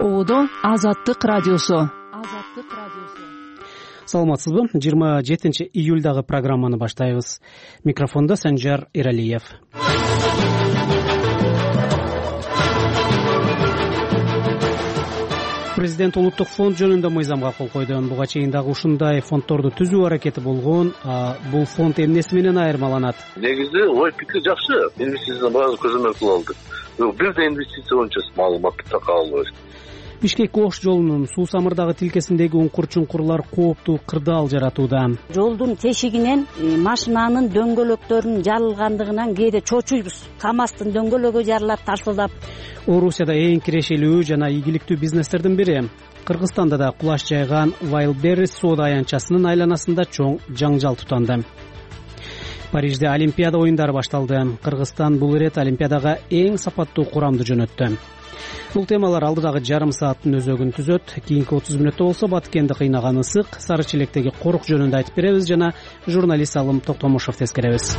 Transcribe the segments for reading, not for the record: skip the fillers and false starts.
Оодо Азаттык радиосу. Саламатсызбы? 27 июльдагы программаны баштайбыз. Микрофонда Санжар Иралиев. Президент улуттук фонд жөнүндө мыйзамга кол койду. Буга чейин дагы ушундай фонддорду түзүү аракети болгон. Бул фонд эмнеси менен айырмаланат? Негизи ой пикир жакшы. Инвестицияны баары көзөмөл кыла алдык. Бир да инвестиция боюнча маалыматты така албайбыз. Бишкек-Ош жолунун суу самырдагы тилкесиндеги уңкур-чуңкурлар кооптуу кырдаал жаратууда. Жолдун тешигинен машинанын дөңгөлөктөрүнүн жарылгандыгынан кээде чочуйбуз. КамАЗдын дөңгөлөгү жарылат тарсылдап. Орусияда эң кирешелүү жана ийгиликтүү бизнестердин бири. Кыргызстанда да кулаш жайган Wildberries соода аянтчасынын айланасында чоң жаңжал тутанды. Парижде Олимпиада оюндары башталды. Кыргызстан бул ирет Олимпиадага эң сапаттуу курамды жөнөттү. Бул темалар алдыдагы жарым сааттын өзөгүн түзөт. Кийинки 30 мүнөттө болсо Баткенди кыйнаган ысык, Сары Челектеги корук жөнүндө айтып беребиз жана журналист Алым Токтомушев тескеребиз.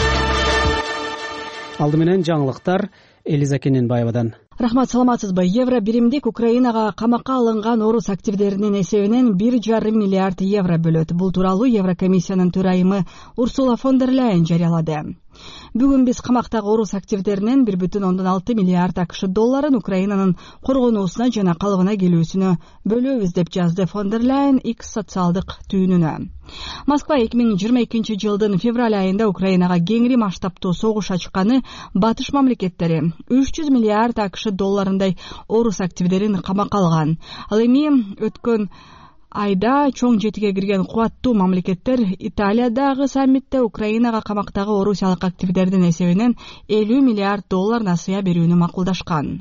Алды менен жаңылыктар Элиза Кененбаевадан. Рахмат, саламатсызбы? Евро биримдик Украинага камакка алынган орус активдеринин эсебинен 1,5 миллиард евро бөлөт. Бул тууралуу Еврокомиссиянын төрайымы Урсула фон дер Ляйен жарыялады. Бүгүн биз камактагы орус активдеринен 1,6 миллиард АКШ долларын Украинанын коргонуусуна жана калыбына келүүсүнө бөлөбүз деп жазды фон дер Ляйен X социалдык түйүнүнө. Москва 2022 жылдын февраль айында Украинага кеңири масштабтуу согуш ачканы батыш мамлекеттери 300 миллиард АКШ долларындай орус активдерин камакка алган. Ал эми өткөн айда чоң жетиге кирген кубаттуу мамлекеттер Италиядагы саммитте Украинага камактагы орусиялык активдердин эсебинен 50 миллиард доллар насыя берүүнү макулдашкан.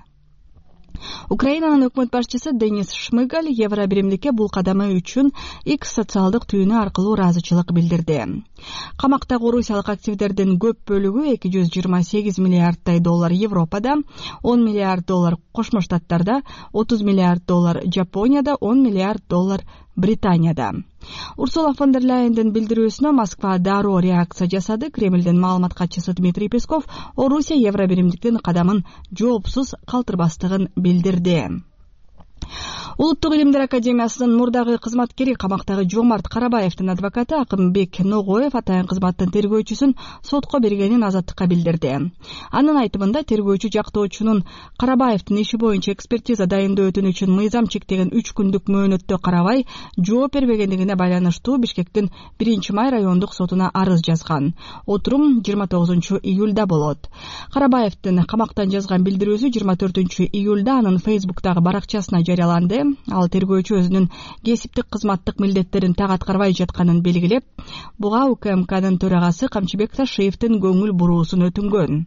Украинанын өкмөт башчысы Денис Шмыгаль евро биримдикке бул кадамы үчүн X социалдык түйүнү аркылуу ыраазычылык билдирди. Камактагы орусиялык активдердин көп бөлүгү 228 миллиарддай доллар Европада, 10 миллиард доллар Кошмо Штаттарда, 30 миллиард доллар Жапонияда, 10 миллиард доллар Британияда. Урсула фон дер Ляйендин билдирүүсүнө Москва дароо реакция жасады. Кремлдин маалымат катчысы Дмитрий Песков Орусия евро биримдиктин кадамын жоопсуз калтырбастыгын билдирди. Улуттук илимдер академиясынын мурдагы кызматкери камактагы Жомарт Карабаевдин адвокаты Акымбек Ногоев атайын кызматтын тергөөчүсүн сотко бергенин Азаттыкка билдирди. Анын айтымында тергөөчү жактоочунун Карабаевдин иши боюнча экспертиза дайындоо өтүнүчүн мыйзам чектеген 3 күндүк мөөнөттө карабай жооп бербегендигине байланыштуу Бишкектин 1-май райондук сотуна арыз жазган. Отурум 29 июлда болот. Карабаевдин камактан жазган билдирүүсү 24 июлда анын Facebook'тагы баракчасына жарыяланды. Ал тергөөчү өзүнүн кесиптик кызматтык милдеттерин так аткарбай жатканын белгилеп, буга УКМКнын төрагасы Камчыбек Ташиевдин көңүл буруусун өтүнгөн.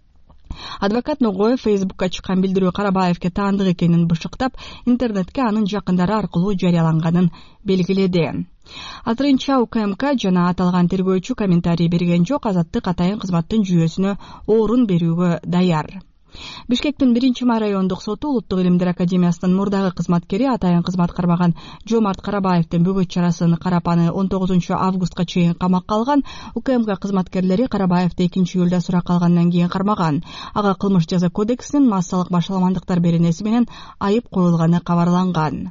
Адвокат Ногоев Facebook'ка чыккан билдирүү Карабаевке таандык экенин бышыктап, интернетке анын жакындары аркылуу жарыяланганын белгиледи. Азырынча УКМК жана аталган тергөөчү комментарий берген жок. Азаттык атайын кызматтын жүйөсүнө орун берүүгө даяр. Бишкектин 1-май райондук соту Улуттук илимдер академиясынын мурдагы кызматкери атайын кызмат кармаган Жомарт Карабаевдин бөгөт чарасын карап аны 19 августка чейин камакка алган. УКМК кызматкерлери Карабаевди 2 июлда суракка алгандан кийин кармаган. Ага кылмыш жаза кодексинин массалык башаламандыктар беренеси менен айып коюлганы кабарланган.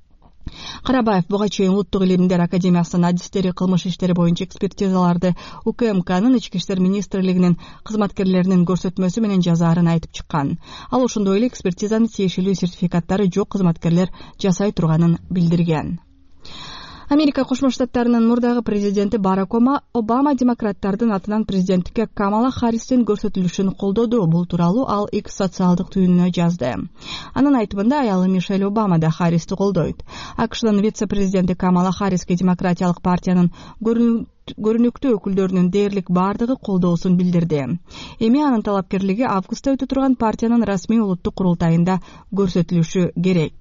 Карабаев буга чейин Улуттук илимдер академиясынын адистери кылмыш иштери боюнча экспертизаларды УКМКнын Ички иштер министрлигинин кызматкерлеринин көрсөтмөсү менен жазаарын айтып чыккан. Ал ошондой эле экспертизанын тиешелүү сертификаттары жок кызматкерлер жасай турганын билдирген. Америка Кошмо Штаттарынын мурдагы президенти Барак Обама демократтардын атынан президенттикке Камала Харристин көрсөтүлүшүн колдоду. Бул тууралуу ал X социалдык түйүнүнө жазды. Анын айтымында аялы Мишель Обама да Харристи колдойт. АКШнын вице-президенти Камала Харриске демократиялык партиянын көрүнүктүү өкүлдөрүнүн дээрлик бардыгы колдоосун билдирди. Эми анын талапкерлиги августта өтө турган партиянын расмий улуттук курултайында көрсөтүлүшү керек.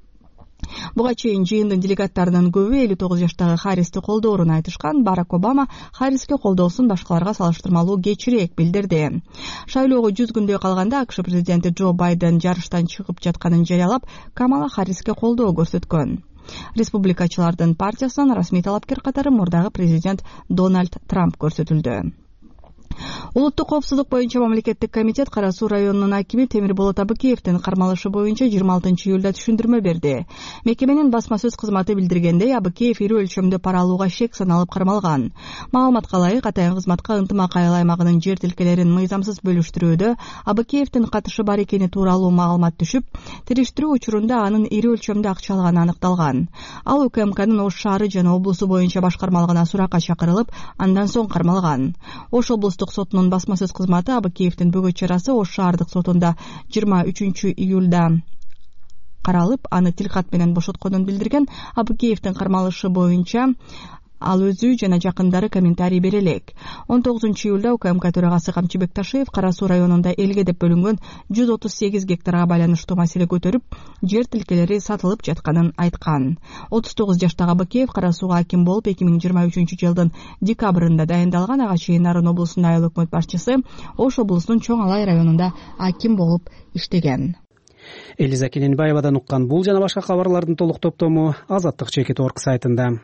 Буга чейин жыйындын делегаттарынын көбү 59 жаштагы Харристи колдоорун айтышкан. Барак Обама Харриске колдоосун башкаларга салыштырмалуу кечирээк билдирди. Шайлоого 100 күндөй калганда АКШ президенти Джо Байден жарыштан чыгып жатканын жарыялап, Камала Харриске колдоо көрсөткөн. Республикачылардын партиясынан расмий талапкер катары мурдагы президент Дональд Трамп көрсөтүлдү. Улуттук коопсуздук боюнча мамлекеттик комитет Кара Суу районунун акими Темирболот Абыкеевдин кармалышы боюнча 26-июлда түшүндүрмө берди. Мекеменин басма сөз кызматы билдиргендей, Абыкеев ири өлчөмдө пара алууга шек саналып кармалган. Маалыматка ылайык, атайын кызматка ынтымак айыл аймагынын жер тилкелерин мыйзамсыз бөлүштүрүүдө Абыкеевдин катышы бар экени тууралуу маалымат түшүп, териштирүү учурунда анын ири өлчөмдө акча алганы аныкталган. Ал УКМКнын Ош шаары жана облусу боюнча башкармалыгына суракка чакырылып, андан соң кармалган. Ош облустук сотунун басма сөз кызматы Абыкеевдин бөгөт чарасы Ош шаардык сотунда 23-июлда каралып, аны тилкат менен бошотконун билдирген. Абыкеевдин кармалышы боюнча ал өзү жана жакындары комментарий бере элек. 19-июлда УКМК төрагасы Камчыбек Ташиев Кара Суу районунда элге деп бөлүнгөн 138 гектарга байланыштуу маселе көтөрүп, жер тилкелери сатылып жатканын айткан. 39 жаштагы Абыкеев Кара Сууга аким болуп 2023-жылдын декабрында дайындалган. Ага чейин Нарын облусунун айыл өкмөт башчысы, Ош облусунун Чоң Алай районунда аким болуп иштеген. Элиза Келенбаевадан уккан бул жана башка кабарлардын толук топтому Азаттык.org сайтында.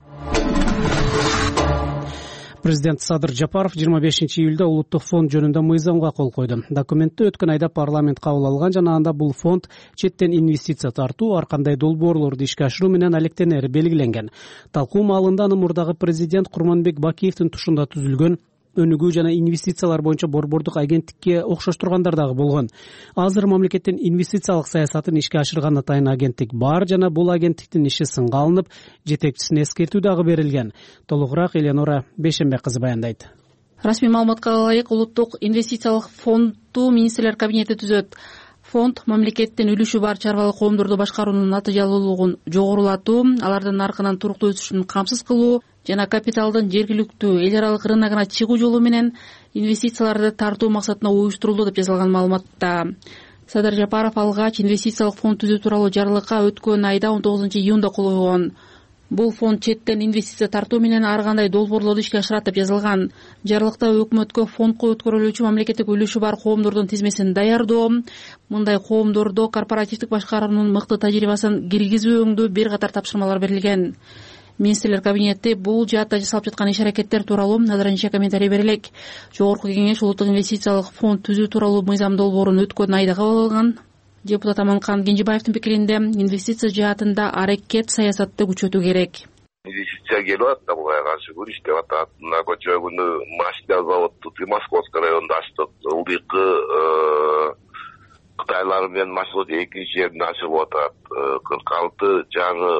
Президент Садыр Жапаров 25-июлда улуттук фонд жөнүндө мыйзамга кол койду. Документти өткөн айда парламент кабыл алган жана анда бул фонд четтен инвестиция тартуу, ар кандай долбоорлорду ишке ашыруу менен алектенери белгиленген. Талкуу маалында аны мурдагы президент Курманбек Бакиевдин тушунда түзүлгөн өнүгүү жана инвестициялар боюнча борбордук агенттикке окшоштургандар дагы болгон. Азыр мамлекеттин инвестициялык саясатын ишке ашырган атайын агенттик бар жана бул агенттиктин иши сынга алынып, жетекчисине эскертүү дагы берилген. Толугураак Эленора Бейшембек кызы баяндайт. Расмий маалыматка ылайык, улуттук инвестициялык фондду министрлер кабинети түзөт. Фонд мамлекеттин үлүшү бар чарбалык коомдорду башкаруунун натыйжалуулугун жогорулатуу, алардын наркынан туруктуу өсүшүн камсыз кылуу жана капиталдын жергиликтүү эл аралык рыногуна чыгуу жолу менен инвестицияларды тартуу максатына уюштурулду деп жазылган маалыматта. Садыр Жапаров алгач инвестициялык фонд түзүү тууралуу жарлыкка өткөн айда 19-июнда кол койгон. Бул фонд четтен инвестиция тартуу менен ар кандай долбоорлорду ишке ашырат деп жазылган. Жарлыкта өкмөткө фондко өткөрүлүүчү мамлекеттик үлүшү бар коомдордун тизмесин даярдоо, мындай коомдордо корпоративдик башкаруунун мыкты тажрыйбасын киргизүү өңдүү бир катар тапшырмалар берилген. Министрлер кабинети бул жаатта жасалып жаткан иш-аракеттер тууралуу назаранча комментарий берелек. Жогорку кеңеш улуттук инвестициялык фонд түзүү тууралуу мыйзам долбоорун өткөн айда кабыл алган. Депутат Аманкан Кенжебаевдин пикиринде, инвестиция жаатында аракет саясатты күчөтүү керек. Инвестиция келип атат, буга каршы күн иштеп атат. Мына көчө күнү машина заводду Московский районунда ачтык. Ылдыйкы Кытайлар менен машина экинчи жерин ачылып атат. 46 жары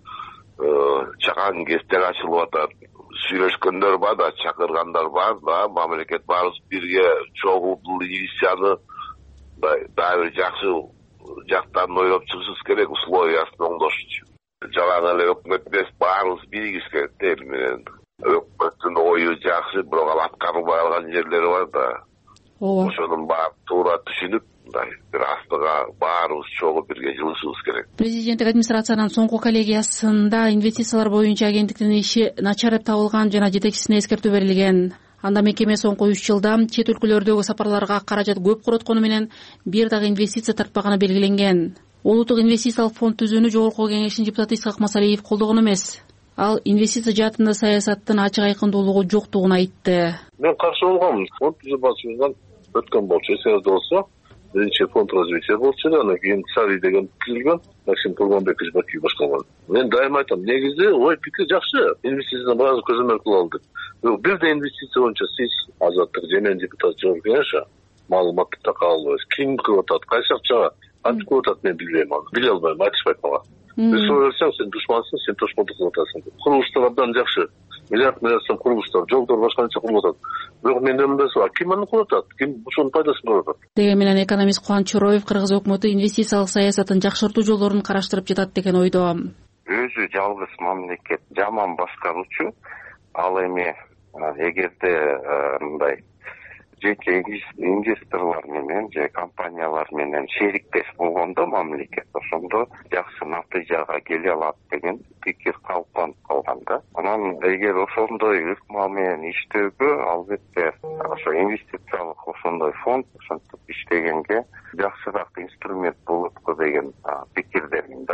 чакан кестер ачылып атат. Сүйлөшкөндөр бар да, чакыргандар бар да, мамлекет баарыбыз бирге чогулуп бул инвестицияны дагы бир жакшы жактан ойлоп чыгышыбыз керек, условиясын оңдошчу. Жалаң эле өкмөт эмес, баарыбыз биригиш керек дел менен. Өкмөттүн ою жакшы, бирок ал аткарылбай калган жерлери бар да. Ошонун баарын туура түшүнүп, бир астыга баарыбыз чогуу бирге жылышыбыз керек. Президенттик администрациянын соңку коллегиясында инвестициялар боюнча агенттиктин иши начар деп табылган жана жетекчисине эскертүү берилген. Анда мекеме соңку 3 жылда чет өлкөлөрдөгү сапарларга каражат көп короткону менен бир дагы инвестиция тартпаганы белгиленген. Улуттук инвестициялык фонд түзүүнү жогорку кеңештин депутаты Исхак Масалиев колдогон эмес. Ал инвестиция жаатында саясаттын ачык айкындуулугу жоктугун айтты. Мен каршы болгомун. Фонд түзүү башчысынан өткөн болчу, эсиңизде болсо, биринчи фонд развития болчу, анан кийин Цари деген түзүлгөн, Максим Курманбекович Бакиев башкарган. Мен дайыма айтам, негизи ой пикир жакшы. Инвестицияны баары көзөмөл кыла алдык. Бирде инвестиция боюнча сиз Азаттык жемен депутат жогорку кеңеш маалыматты така албайсыз. Ким кылып атат, кайсы акчага кантип кылып атат, мен билбейм аны. Биле албайм, айтышпайт мага. Бир сөйлөсөң, сен душмансың, сен тошмолдук кылып атасың. Курулуштар абдан жакшы. Миллиард сом курулуштар, жолдор башка нече кылып атат. Бирок менде мындайсы бар. Ким аны кылып атат? Ким ушунун пайдасын көрүп атат? Деген менен экономист Кубан Чороев кыргыз өкмөтү инвестициялык саясатын жакшыртуу жолдорун караштырып жатат деген ойдо. Өзү жалгыз мамлекет жаман башкаруучу, ал эми эгерде мындай жеке инвесторлор менен же компаниялар менен шериктеш болгондо мамлекет ошондо жакшы натыйжага келе алат деген пикир калыптанып калган да. Анан эгер ошондой ыкма менен иштөөгө албетте ошо инвестициялык ошондой фонд ошентип иштегенге жакшыраак инструмент болот го деген пикирдемин да.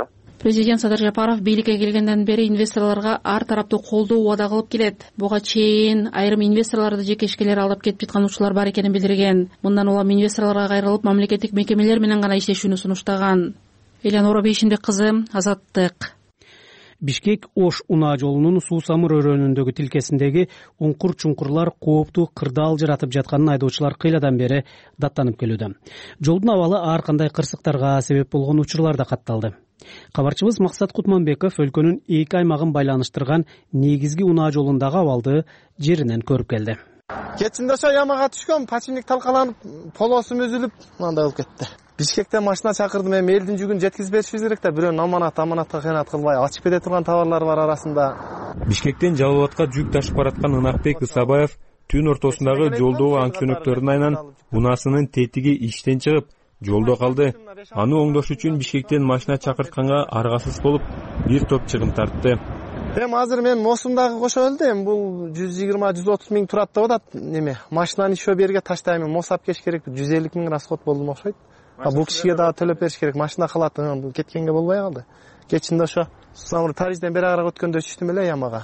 Президент Садыр Жапаров бийликке келгенден бери инвесторлорго ар тараптуу колдоо убада кылып келет. Буга чейин айрым инвесторлорду жекешкелер алдап кетип жаткан учурлар бар экенин билдирген. Мындан улам инвесторлорго кайрылып, мамлекеттик мекемелер менен гана иштешүүнү сунуштаган. Элянора Бейшимбек кызы, Азаттык. Бишкек-Ош унаа жолунун Суу-Самыр өрөөнүндөгү тилкесиндеги уңкур-чуңкурлар кооптуу кырдаал жаратып жатканын айдоочулар кыйладан бери даттанып келүүдө. Жолдун абалы ар кандай кырсыктарга себеп болгон учурлар да катталды. Кабарчыбыз Максат Кутманбеков өлкөнүн эки аймагын байланыштырган негизги унаа жолундагы абалды жеринен көрүп келди. Кечинде ошо ямага түшкөн, починник талкаланып, полосум үзүлүп, мындай болуп кетти. Бишкектен машина чакырдым, эми элдин жүгүн жеткизип беришибиз керек да, бирөөнүн аманатка кыянат кылбай, ачып кете турган товарлар бар арасында. Бишкектен Жалал Абадка жүк ташып бараткан Ынакбек Ысабаев түн ортосундагы жолдогу аң чөнөктөрдүн айынан унаасынын тетиги иштен чыгып, жолдо калды. Аны оңдош үчүн Бишкектен машина чакыртканга аргасыз болуп, бир топ чыгым тартты. Эми азыр мен Мосумдагы кошо элди, эми бул 120-130 миң турат деп атат. Неме, машинаны ишөө берге таштайм, Мосап кеш керек, 150 миң расход болду окшойт. Бул кишиге дагы төлөп бериш керек, машина калат, бул кеткенге болбой калды. Кечинде ошо Суу-Самыр Парижден бери ара өткөндө түштүм эле ямага.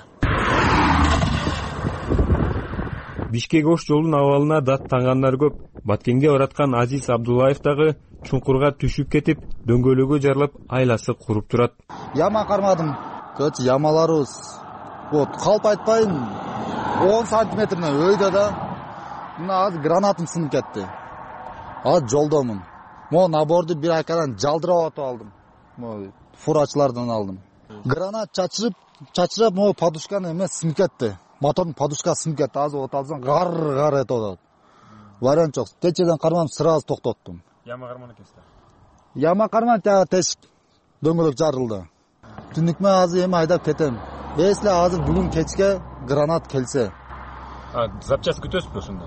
Бишкек-Ош жолунун абалына даттангандар көп. Баткенге бараткан Азиз Абдуллаев дагы чуңкурга түшүп кетип, дөңгөлөгү жарылып, айласы куруп турат. Яма кармадым. Көч ямаларыбыз. Вот, калп айтпайын 10 сантиметрден өйдө да. Мына азыр гранатым сынып кетти. Азыр жолдомун. Мо наборду бир айкадан жалдырап атып алдым. Мо фурачылардан алдым. Гранат чачырып, мо подушканы эмес сынып кетти. Мотордун подушкасы сынып кетти. Азыр от алсаң гар этип атат. Вариант жок. Течеден кармам сразу токтоттум. Яма карман экенсиз. Яма карман тешик. Дөңгөлөк жарылды. Түнүкмө азыр эми айдап кетем. Эсле азыр бүгүн кечке гранат келсе. Запчас күтөсүзбү ошондо?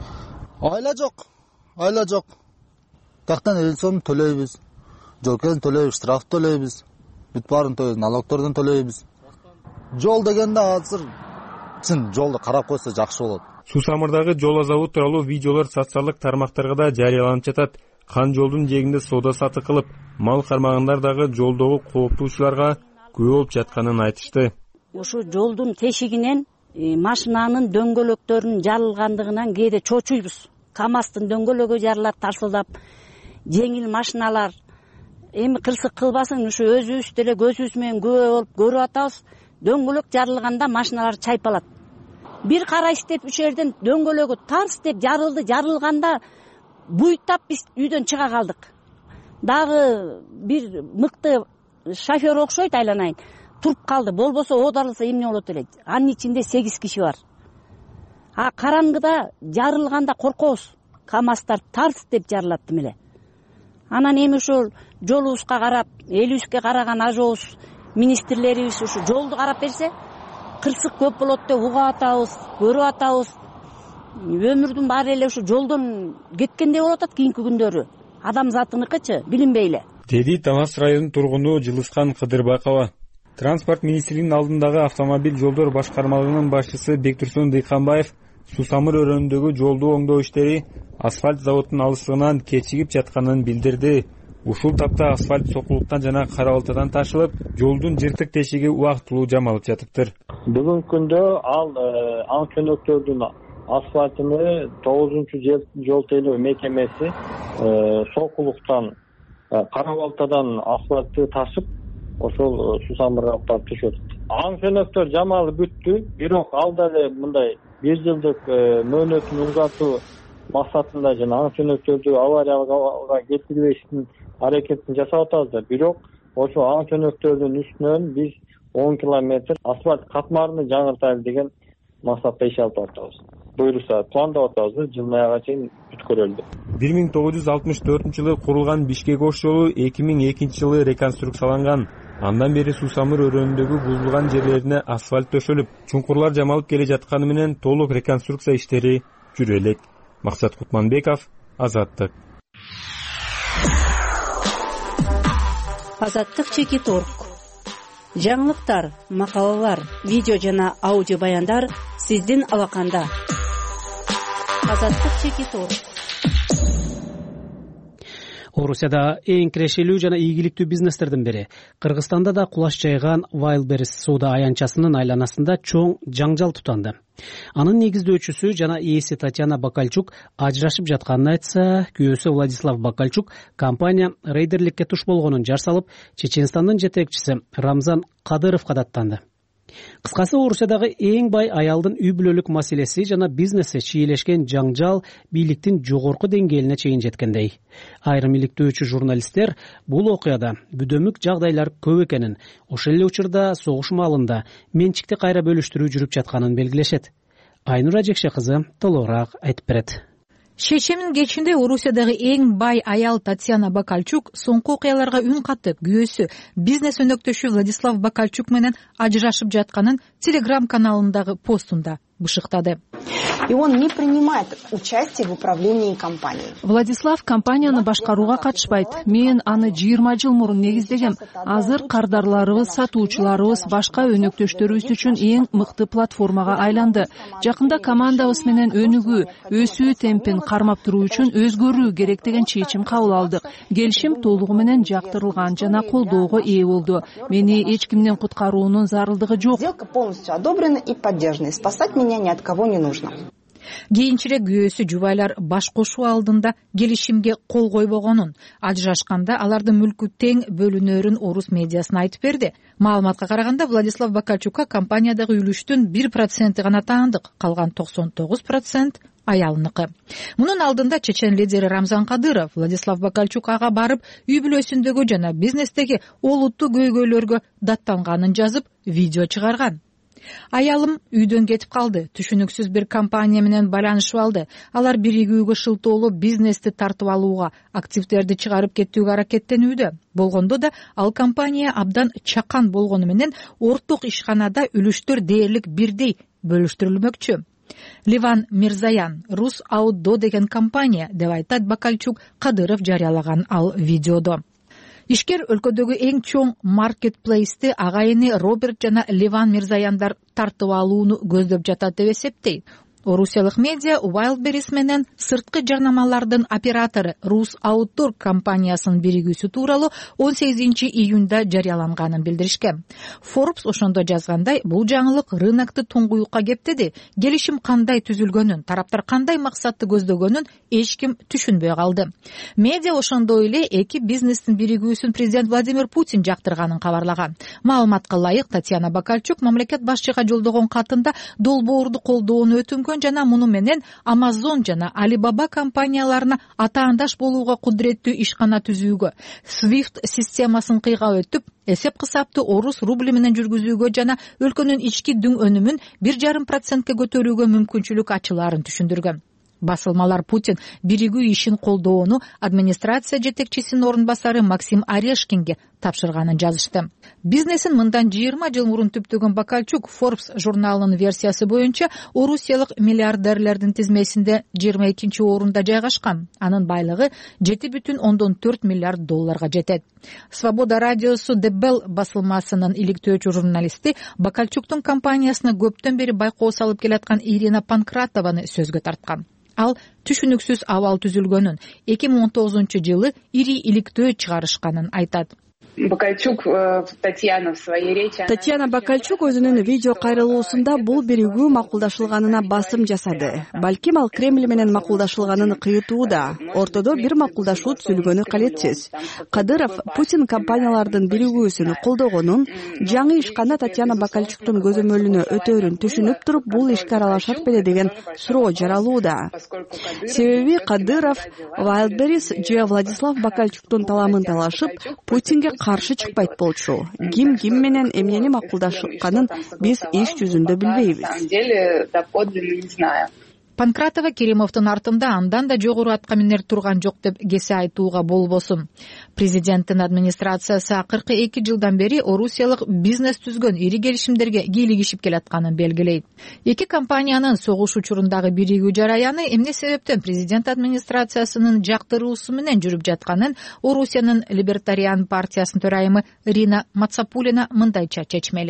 Айла жок. Тактан элсонун төлөйбүз. Жолкезин төлөйбүз, штраф төлөйбүз. Бүт баарын төлөйбүз, налогтордон төлөйбүз. Жол дегенде азыр чын жолду карап койсо жакшы болот. Суу-Самырдагы жол азабы тууралуу видеолор социалдык тармактарга да жарыяланып жатат. Кан жолдун жээгинде соода сатык кылып, мал кармагандар дагы жолдогу кооптуучуларга күбө болуп жатканын айтышты. Ушу жолдун тешигинен машинанын дөңгөлөктөрүнүн жарылгандыгынан кээде чочуйбуз. КамАЗдын дөңгөлөгү жарылат тарсылдап, жеңил машиналар эми кырсык кылбасын, ушу өзүбүз деле көзүбүз менен күбө болуп көрүп атабыз. Дөңгөлөк жарылганда машиналар чайпалат. Бир карайш деп үч жерден дөңгөлөгү тарс деп жарылганда буйттап биз үйдөн чыга калдык. Дагы бир мыкты шофер окшойт, айланайын, туруп калды. Болбосо оодарылса эмне болот эле? Анын ичинде 8 киши бар. Караңгыда жарылганда коркобуз. КамАЗдар тарс деп жарылат демеле. Анан эми ушул жолубузга карап, элибизге караган ажообуз, министрлерибиз ушу жолду карап берсе, кырсык көп болот деп угап атабыз, көрүп атабыз. Өмүрдүн баары эле ушу жолдон кеткендей болуп атат кийинки күндөрү. Адамзатыныкычы билинбей эле. Деди Талас районунун тургуну Жылыскан Кыдырбакова. Транспорт министринин алдындагы автомобиль жолдор башкармалыгынын башчысы Бектурсун Дыйканбаев Суу-Самыр өрөөнүндөгү жолду оңдоо иштери асфальт заводунун алыстыгынан кечигип жатканын билдирди. Ушул тапта асфальт сокулуктан жана кара балтадан ташылып, жолдун жыртык тешиги убактылуу жамалып жатыптыр. Бүгүнкү күндө ал аң чөнөктөрдүн асфальтыны 9-жол тейлөө мекемеси сокулуктан кара балтадан асфальтты ташып, ошол Суу-Самырга алып түшөт. Аң чөнөктөр жамалып бүттү, бирок ал деле мындай 1 жылдык мөөнөтүн узартуу максатында жана аң чөнөктөрдү аварияга жеткирбештин аракетин жасап атабыз. Бирок ошо аң чөнөктөрдүн үстүнөн биз 10 километр асфальт катмарыны жаңыртайлы деген максатта иш алып атабыз. Буюрса пландап атабыз, жылдын аягына чейин бүткөрөлдү. 1964-жылы курулган Бишкек-Ош жолу 2002-жылы реконструкцияланган. Андан бери Суу-Самыр өрөөнүндөгү бузулган жерлерине асфальт төшөлүп, чуңкурлар жамалып келе жатканы менен толук реконструкция иштери жүрө элек. Максат Кутманбеков, Азаттык. Азаттык Чекиторг. Жаңылыктар, макалалар, видео жана аудио баяндар сиздин алаканда. Азаттык Чекиторг. Орусияда эң кирешелүү жана ийгиликтүү бизнестердин бири Кыргызстанда да кулаш жайган Wildberries соода аянтчасынын айланасында чоң жаңжал тутанды. Анын негиздөөчүсү жана ээси Татьяна Бакальчук ажырашып жатканын айтса, күйөөсү Владислав Бакальчук компания рейдерликке туш болгонун жар салып, Чеченстандын жетекчиси Рамзан Кадыровго даттанды. Кыскасы, Орусиядагы эң бай аялдын үй бүлөлүк маселеси жана бизнеси чийлешкен жаңжал бийликтин жогорку деңгээлине чейин жеткендей. Айрым иликтөөчү журналисттер бул окуяда бүдөмүк жагдайлар көп экенин, ошол эле учурда согуш маалында менчикти кайра бөлүштүрүү жүрүп жатканын белгилешет. Айнура Жекше кызы толугураак айтып берет. Шешимдин кечинде Орусиядагы эң бай аял Татьяна Бакальчук соңку окуяларга үн катып, күйөөсү бизнес өнөктөшү Владислав Бакальчук менен ажырашып жатканын Telegram каналындагы постунда бышыктады. И он не принимает участие в управлении компанией. Владислав компанияны башкарууга катышпайт. Мен аны 20 жыл мурун негиздегем. Азыр кардарларыбыз, сатуучуларыбыз башка өнөктөштөрүбүз үчүн эң мыкты платформага айланды. Жакында командабыз менен өнүгүү, өсүү темпин кармап туруу үчүн өзгөрүү керек деген чечим кабыл алдык. Келишим толугу менен жактырылган жана колдоого ээ болду. Мени эч кимден куткаруунун зарылдыгы жок. Сделка полностью одобрена и поддержана. Спасать меня ни от кого не нужно. Кийинчерээк күйөөсү жубайлар баш кошуу алдында келишимге кол койбогонун, ажырашканда алардын мүлкү тең бөлүнөрүн орус медиасына айтып берди. Маалыматка караганда Владислав Бакальчукка компаниядагы үлүштүн 1% гана таандык, калган 99% аялыныкы. Мунун алдында чечен лидери Рамзан Кадыров Владислав Бакальчук ага барып, үй бүлөсүндөгү жана бизнестеги олуттуу көйгөйлөргө даттанганын жазып, видео чыгарган. Аялым үйдөн кетип калды. Түшүнүксүз бир компания менен байланышып алды. Алар биригүүгө шылтоолоп бизнести тартып алууга, активдерди чыгарып кеттүүгө аракеттенүүдө. Болгондо да ал компания абдан чакан болгону менен орток ишканада үлүштөр дээрлик бирдей бөлүштүрүлмөкчү. Ливан Мирзаян, Рус Аудо деген компания деп айтат Бакальчук Кадыров жарыялаган ал видеодо. Ишкер өлкөдөгү эң чоң маркетплейсти агайыны Роберт жана Ливан Мирзаяндар тартып алууну көздөп жатат деп эсептейт. Орусиялык медиа Wildberries менен сырткы жарнамалардын оператору Рус Аутдор компаниясынын биригүүсү тууралуу 18 июнда жарыяланганын билдиришкен. Forbes ошондо жазгандай, бул жаңылык рынокты туңгуюкка кептеди. Келишим кандай түзүлгөнүн, тараптар кандай максатты көздөгөнүн эч ким түшүнбөй калды. Медиа ошондо эле эки бизнестин биригүүсүн президент Владимир Путин жактырганын кабарлаган. Маалыматка ылайык, Татьяна Бакальчук мамлекет башчыга жолдогон катында долбоорду колдоону өтүнгөн жана муну менен Amazon жана Alibaba компанияларына атаандаш болууга кудуреттүү ишкана түзүүгө, Swift системасын кыйгап өтүп, эсеп кысапты орус рубли менен жүргүзүүгө жана өлкөнүн ички дүң өнүмүн 1,5% көтөрүүгө мүмкүнчүлүк ачылаарын түшүндүргөн. Басылмалар Путин биригүү ишин колдоону администрация жетекчисинин орун басары Максим Орешкинге тапшырганын жазышты. Бизнесин мындан 20 жыл мурун түптөгөн Бакальчук Forbes журналынын версиясы боюнча орусиялык миллиардерлердин тизмесинде 22 орунда жайгашкан. Анын байлыгы 7,4 миллиард долларга жетет. Свобода радиосу The Bell басылмасынын иликтөөчү журналисти Бакальчуктун компаниясына көптөн бери байкоо салып келаткан Ирина Панкратованы сөзгө тарткан. Ал түшүнүксүз абал түзүлгөнүн, 2019 жылы ири иликтөө чыгарышканын айтат. Татьяна Бакальчук өзүнүн видео кайрылуусунда бул биригүү макулдашылганына басым жасады. Балким ал Кремль менен макулдашылганын кыйытууда. Ортодо бир макулдашуу түзүлгөнү калетсиз. Кадыров Путин компаниялардын биригүүсүн колдогонун, жаңы ишкана Татьяна Бакальчуктун көзөмөлүнө өтөөрүн түшүнүп туруп, бул ишке аралашат беле деген суроо жаралууда. Себеби Кадыров Wildberries же Владислав Бакальчуктун таламын талашып, Путинге каршы чыкпайт болчу. Ким менен эмнени макулдашканын биз иш жүзүндө билбейбиз. Панкратова Керимовдун артында андан да жогору атка минер турган жок деп кесе айтууга болбосун. Президенттин администрациясы акыркы 2 жылдан бери орусиялык бизнес түзгөн ири келишимдерге кийлигишип келатканын белгилейт. Эки компаниянын согуш учурундагы биригүү жараяны эмне себептен президент администрациясынын жактыруусу менен жүрүп жатканын Орусиянын Либертариан партиясынын төрайымы Рина Мацапулина мындайча чечмелейт.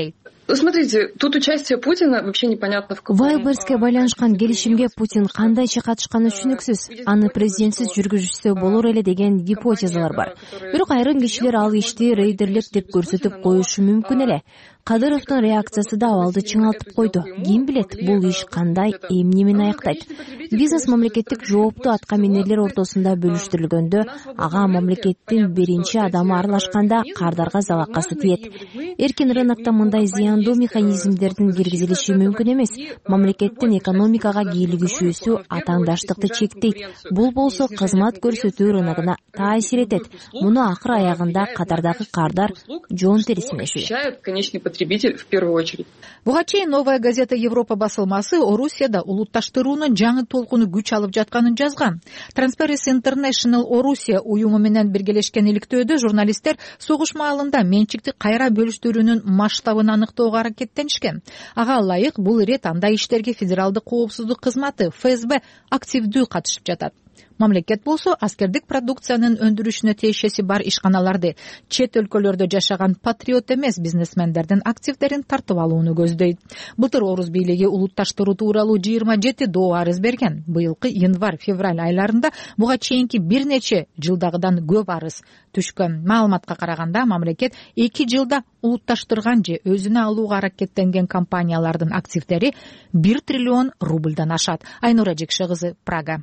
Смотрите, тут участие Путина вообще непонятно в каком. Вайлберске байланышкан келишимге Путин кандайча катышканы түшүнүксүз. Аны президентсиз жүргүзүшсө болор эле деген гипотезалар бар. Бирок айрым кишилер ал ишти рейдерлик деп көрсөтүп коюшу мүмкүн эле. Кадыровдун реакциясы да абалды чыңалтып койду. Ким билет, бул иш кандай, эмне менен аяктайт. Бизнес мамлекеттик жооптуу аткаминерлер ортосунда бөлүштүрүлгөндө, ага мамлекеттин биринчи адамы аралашканда кардарга залакасы тиет. Эркин рынокто мындай зыяндуу механизмдердин киргизилиши мүмкүн эмес. Мамлекеттин экономикага кийлигишүүсү атаандаштыкты чектейт. Бул болсо кызмат көрсөтүү рыногуна таасир этет. Муну акыр аягында катардагы кардар жон терисине шүйөт. Потребитель в первую очередь. Буга чейин Новая газета Европа басылмасы Орусияда улутташтыруунун жаңы толкуну күч алып жатканын жазган. Transparency International Орусия уюму менен биргелешкен иликтөөдө журналисттер согуш маалында менчикти кайра бөлүштүрүүнүн масштабын аныктоого аракеттенишкен. Ага ылайык бул ирет андай иштерге федералдык коопсуздук кызматы ФСБ активдүү катышып жатат. Мамлекет болсо аскердик продукциянын өндүрүшүнө тиешеси бар ишканаларды, чет өлкөлөрдө жашаган патриот эмес бизнесмендердин активдерин тартып алууну көздөйт. Былтыр Орус бийлиги улутташтыруу тууралуу 27 доо арыз берген. Быйылкы январь-февраль айларында буга чейинки бир нече жылдагыдан көп арыз түшкөн. Маалыматка караганда мамлекет 2 жылда улутташтырган же өзүнө алууга аракеттенген компаниялардын активдери 1 триллион рубльдан ашат. Айнура Жекше кызы, Прага.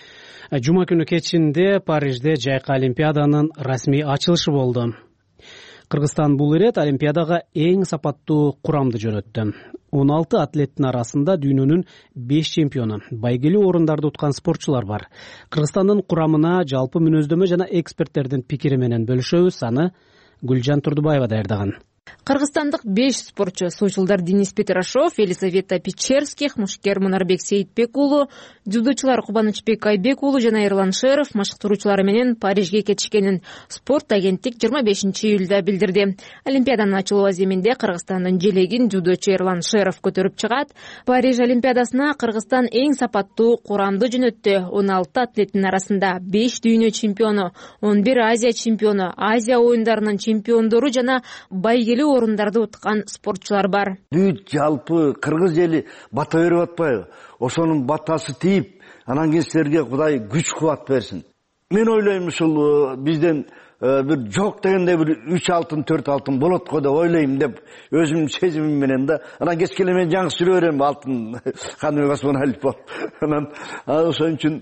Жума күнү кечинде Парижде жайкы олимпиаданын расмий ачылышы болду. Кыргызстан бул ирет олимпиадага эң сапаттуу курамды жөнөттү. 16 атлеттин арасында дүйнөнүн 5 чемпиону, байгелүү орундарды уткан спортчулар бар. Кыргызстандын курамына жалпы мүнөздөмө жана эксперттердин пикири менен бөлүшөбүз. Аны Гүлжан Турдубаева даярдаган. Кыргызстандык 5 спортчу суучулдар Денис Петрашов, Елизавета Печерских, Мушкер Мунарбек Сейитбек уулу, дзюдочулар Кубанычбек Айбек уулу жана Эрлан Шеров машыктыруучулары менен Парижге кетишкенин спорт агенттик 25-июлда билдирди. Олимпиаданын ачылуу аземинде Кыргызстандын желегин дзюдочу Эрлан Шеров көтөрүп чыгат. Париж олимпиадасына Кыргызстан эң сапаттуу курамды жөнөттү. 16 атлеттин арасында 5 дүйнө чемпиону, 11 Азия чемпиону, Азия оюндарынын чемпиондору жана байгелүү орундарды уткан спортчулар бар. Бүт жалпы кыргыз эли бата берип атпайбы? Ошонун батасы тийип, анан кийин силерге Кудай күч кубат берсин. Мен ойлойм ушул бизден бир жок дегенде бир 3 алтын, 4 алтын болот го деп ойлойм деп өзүмдүн сезимим менен да. Анан кечке эле мен жаңы сүрө берем алтын Каныбек Осмоналиев болуп. Анан ошон үчүн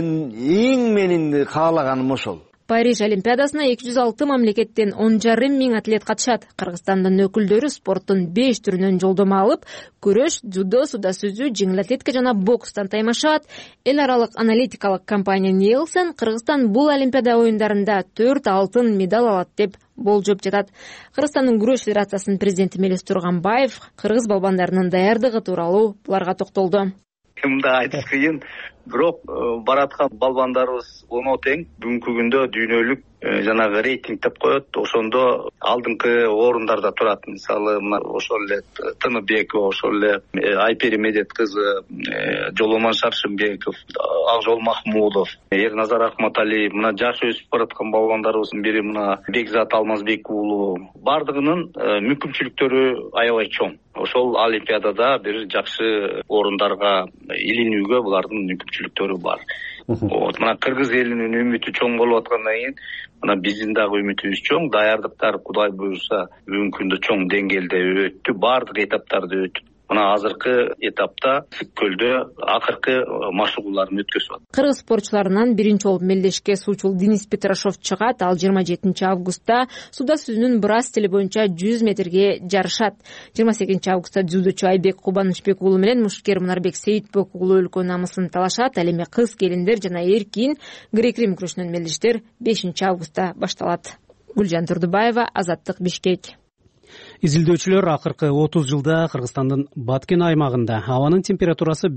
менин каалаганым ошол. Париж олимпиадасына 206 мамлекеттен 10,5 миң атлет катышат. Кыргызстандын өкүлдөрү спорттун 5 түрүнөн жолдомо алып, күрөш, дзюдо, суда сүзүү, жеңил атлетика жана бокстан таймашат. Эл аралык аналитикалык компания Nielsen Кыргызстан бул олимпиада оюндарында 4 алтын медаль алат деп болжоп жатат. Кыргызстандын күрөш федерациясынын президенти Мелис Турганбаев кыргыз балбандарынын даярдыгы тууралуу буларга токтолду. Кимди айтыш кыйын, бирок бараткан балбандарыбыз оно тең. Бүгүнкү күндө дүйнөлүк жанагы рейтинг деп коет. Ошондо алдыңкы орундарда турат. Мисалы, мына ошол эле Тыныбеков, ошол эле Айпери Медет кызы, Жоломон Шаршымбеков, Акжол Махмудов, Эрназар Акматалиев, мына жаш өсүп бараткан балбандарыбыздын бири мына Бекзат Алмазбек уулу. Бардыгынын мүмкүнчүлүктөрү аябай чоң. Ошол олимпиадада бир жакшы орундарга илинүүгө булардын мүмкүнчүлүктөрү бар. Мына кыргыз элинин үмүтү чоң болуп аткандан кийин мына биздин дагы үмүтүбүз чоң. Даярдыктар Кудай буюрса бүгүнкү күндө чоң деңгээлде өттү, бардык этаптарды өтүп. Мына азыркы этапта Сиккөлдө акыркы машыгууларын өткөзүп атат. Кыргыз спортчуларынан биринчи болуп мелдешке суучул Денис Петрашов чыгат. Ал 27 августта суда сүзүүнүн брас стили боюнча 100 метрге жарышат. 28 августта дзюдочу Айбек Кубанычбек уулу менен Мушкер Мунарбек Сейитбек уулу өлкө намысын талашат. Ал эми кыз келиндер жана эркин грек-рим күрөшүнөн мелдештер 5 августта башталат. Гүлжан Турдубаева, Азаттык, Бишкек. Изилдөөчүлөр акыркы 30 жылда Кыргызстандын Баткен аймагында абанын температурасы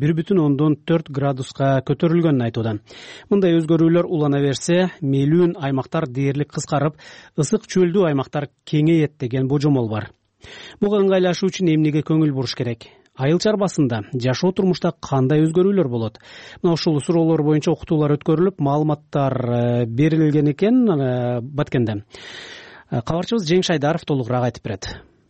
1,4 градуска көтөрүлгөнүн айтууда. Мындай өзгөрүүлөр улана берсе, мейлүүн аймактар дээрлик кыскарып, ысык чөлдүү аймактар кеңейет деген божомол бар. Буга ыңгайлашуу үчүн эмнеге көңүл буруш керек? Айыл чарбасында жашоо турмушта кандай өзгөрүүлөр болот? Мына ушул суроолор боюнча окутуулар өткөрүлүп, маалыматтар берилген экен Баткенде. Кабарчыбыз Жеңиш Айдаров толугураак айтып берет.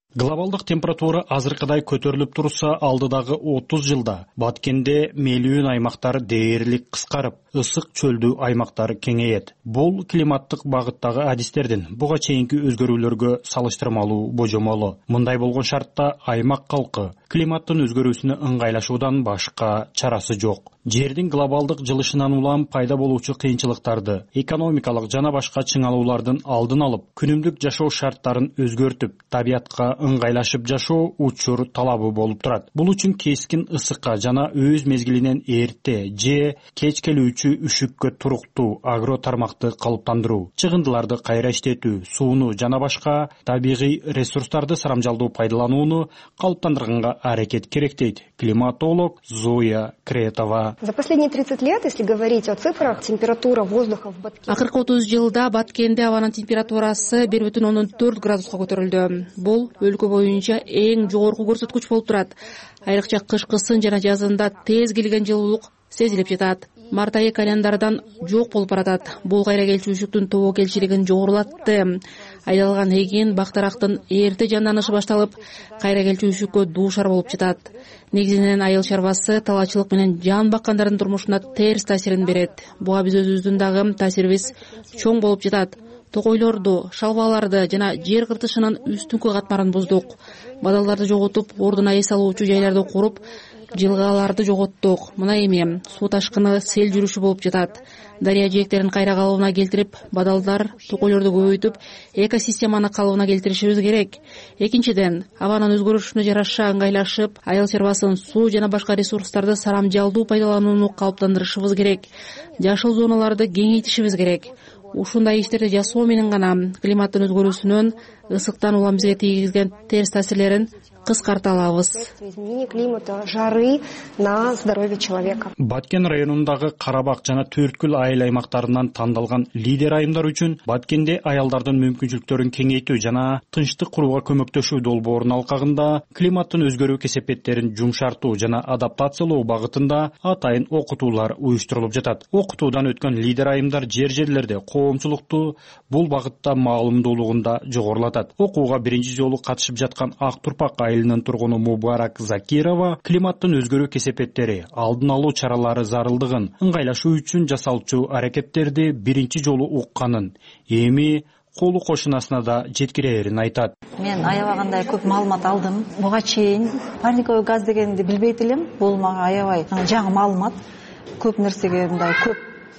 Глобалдык температура азыркыдай көтөрүлүп турса, алдыдагы 30 жылда Баткенде мелүүн аймактар дээрлик кыскарып, ысык чөлдүү аймактар кеңейет. Бул климаттык багыттагы адистердин буга чейинки өзгөрүүлөргө салыштырмалуу божомолу. Мындай болгон шартта аймак калкы климаттын өзгөрүүсүнө ыңгайлашуудан башка чарасы жок. Жердин глобалдык жылышынан улам пайда болуучу кыйынчылыктарды, экономикалык жана башка чыңалуулардын алдын алып, күнүмдүк жашоо шарттарын өзгөртүп, табиятка ыңгайлашып жашоо учур талабы болуп турат. Бул үчүн кескин ысыкка жана өз мезгилинен эрте же кеч келүүчү үшүккө туруктуу агро тармакты калыптандыруу, чыгындыларды кайра иштетүү, сууну жана башка табигый ресурстарды сарамжалдуу пайдаланууну калыптандырганга аракет керек дейт климатолог Зоя Кретова. За последние 30 лет, если говорить о цифрах, температура воздуха в Баткене... Акыркы 30 жылда Баткенде абанын температурасы 1,4 градуска көтөрүлдү. Бул өлкө боюнча эң жогорку көрсөткүч болуп турат. Айрыкча кышкысын жана жазында тез келген жылуулук сезилип жатат. Март айы календардан жок болуп баратат. Бул кайра келчү үшүктүн тобокелчилигин жогорулатты. Айдалган эгин, бактарактын эрте жанданышы башталып, кайра келчү үшүккө дуушар болуп жатат. Негизинен айыл чарбасы талаачылык менен жан баккандардын турмушуна терс таасирин берет. Буга биз өзүбүздүн дагы таасирибиз чоң болуп жатат. Токойлорду, шалбаларды жана жер кыртышынын үстүңкү катмарын буздук. Бадалдарды жоготуп, ордуна эс алуучу жайларды куруп, жылгаларды жоготтук. Мына эми суу ташкыны, сел жүрүшү болуп жатат. Дарыя жээктерин кайра калыбына келтирип, бадалдар, токойлорду көбөйтүп, экосистеманы калыбына келтиришибиз керек. Экинчиден, абанын өзгөрүшүнө жараша ыңгайлашып, айыл чарбасын, суу жана башка ресурстарды сарамжалдуу пайдаланууну калыптандырышыбыз керек. Жашыл зоналарды кеңейтишибиз керек. Ушундай иштерди жасоо менен гана климаттын өзгөрүүсүнөн, ысыктан улам бизге тийгизген терс таасирлерин кыскарта алабыз. Изменение климата, жары на здоровье человека. Баткен районундагы Карабак жана Төрткүл айыл аймактарынан тандалган лидер айымдар үчүн Баткенде аялдардын мүмкүнчүлүктөрүн кеңейтүү жана тынчтык курууга көмөктөшүү долбоорунун алкагында климаттын өзгөрүү кесепеттерин жумшартуу жана адаптациялоо багытында атайын окутуулар уюштурулуп жатат. Окутуудан өткөн лидер айымдар жерлерде коомчулукту бул багытта маалымдуулугунда жогорулатат. Окууга биринчи жолу катышып жаткан Ак Турпак айылынын тургуну Мубарак Закирова климаттын өзгөрүү кесепеттери, алдын алуу чаралары зарылдыгын, ыңгайлашуу үчүн жасалчу аракеттерди биринчи жолу укканын, эми колу кошунасына да жеткирээрин айтат. Мен аябагандай көп маалымат алдым. Буга чейин парниковый газ дегенди билбейт элем. Бул мага аябай жаңы маалымат. Көп нерсеге мындай көп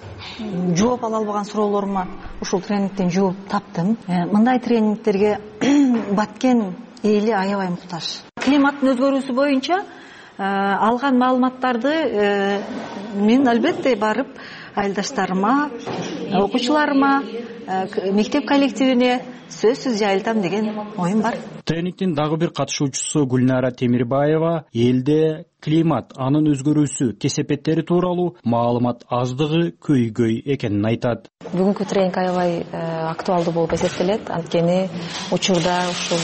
жооп ала албаган суроолорума ушул тренингден жооп таптым. Мындай тренингтерге Баткен эли аябай муктаж. Климаттын өзгөрүүсү боюнча алган маалыматтарды мен албетте барып айылдаштарыма, окуучуларыма, мектеп коллективине сөзсүз жайылтам деген оюм бар. Тренингдин дагы бир катышуучусу Гүлнара Темирбаева элде климат, анын өзгөрүүсү, кесепеттери тууралуу маалымат аздыгы көйгөй экенин айтат. Бүгүнкү тренинг аябай актуалдуу болуп эсептелет. Анткени учурда ушул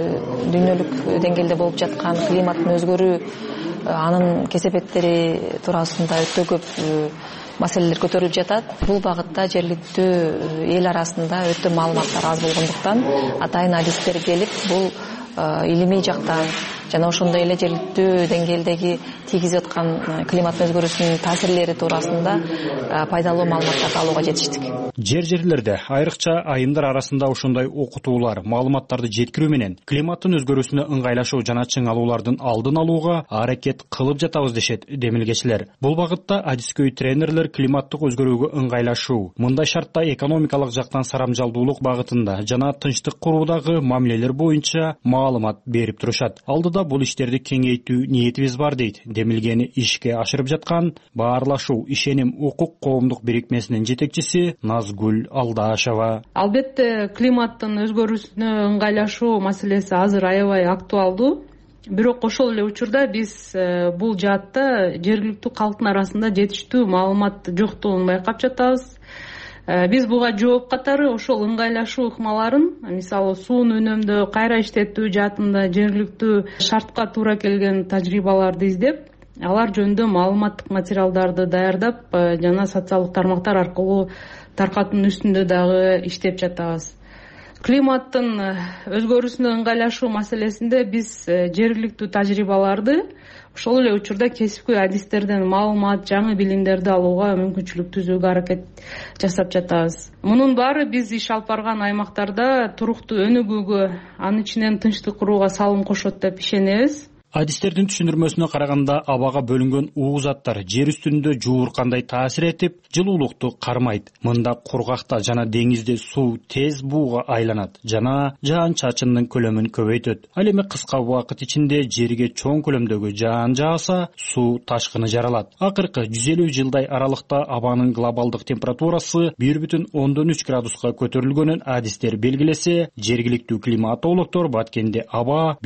дүйнөлүк деңгээлде болуп жаткан климаттын өзгөрүү, анын кесепеттери туурасында өтө көп маселелер көтөрүлүп жатат. Бул багытта жергиликтүү эл арасында өтө маалыматтар аз болгондуктан атайын адистер келип, бул илимий жактан жана ошондой эле жергиликтүү деңгээлдеги тийгизип аткан климаттын өзгөрүүсүнүн таасирлери туурасында пайдалуу маалыматтарды алууга жетиштик. Жерлерде айрыкча айымдар арасында ошондой окутуулар, маалыматтарды жеткирүү менен климаттын өзгөрүүсүнө ыңгайлашуу жана чыңалуулардын алдын алууга аракет кылып жатабыз дешет демилгечилер. Бул багытта адискөй тренерлер климаттык өзгөрүүгө ыңгайлашуу, мындай шартта экономикалык жактан сарамжалдуулук багытында жана тынчтык куруудагы мамилелер боюнча маалымат берип турушат. Алдыда бул иштерди кеңейтүү ниетибиз бар дейт демилгени ишке ашырып жаткан Баарлашуу ишеним укук коомдук бирикмесинин жетекчиси Назгүл Алдашева. Албетте климаттын өзгөрүүсүнө ыңгайлашуу маселеси азыр аябай актуалдуу. Бирок ошол эле учурда биз бул жаатта жергиликтүү калктын арасында жетиштүү маалымат жоктугун байкап жатабыз. Биз буга жооп катары ошол ыңгайлашуу ыкмаларын, мисалы сууну үнөмдөө, кайра иштетүү жаатында жергиликтүү шартка туура келген тажрыйбаларды издеп, алар жөнүндө маалыматтык материалдарды даярдап жана социалдык тармактар аркылуу таркатуунун үстүндө дагы иштеп жатабыз. климаттын өзгөрүүсүнө ыңгайлашуу маселесинде биз жергиликтүү тажрыйбаларды ошол эле учурда кесипкөй адистерден маалымат, жаңы билимдерди алууга мүмкүнчүлүк түзүүгө аракет жасап жатабыз. Мунун баары биз иш алып барган аймактарда туруктуу өнүгүүгө, анын ичинен тынчтык курууга салым кошот деп ишенебиз. Адистердин түшүндүрмөсүнө караганда, абага бөлүнгөн угук заттар жер үстүндө жууркандай таасир этип, жылуулукту кармайт. Мында кургакта жана деңизде суу тез бууга айланат жана жаан-чачындын көлөмүн көбөйтөт. Ал эми кыска убакыт ичинде жерге чоң көлөмдөгү жаан жааса, суу ташкыны жаралат. Акыркы 150 жылдай аралыкта абанын глобалдык температурасы 1,3 градуска көтөрүлгөнүн адистер белгилесе, жергиликтүү климатологдор баткенде аба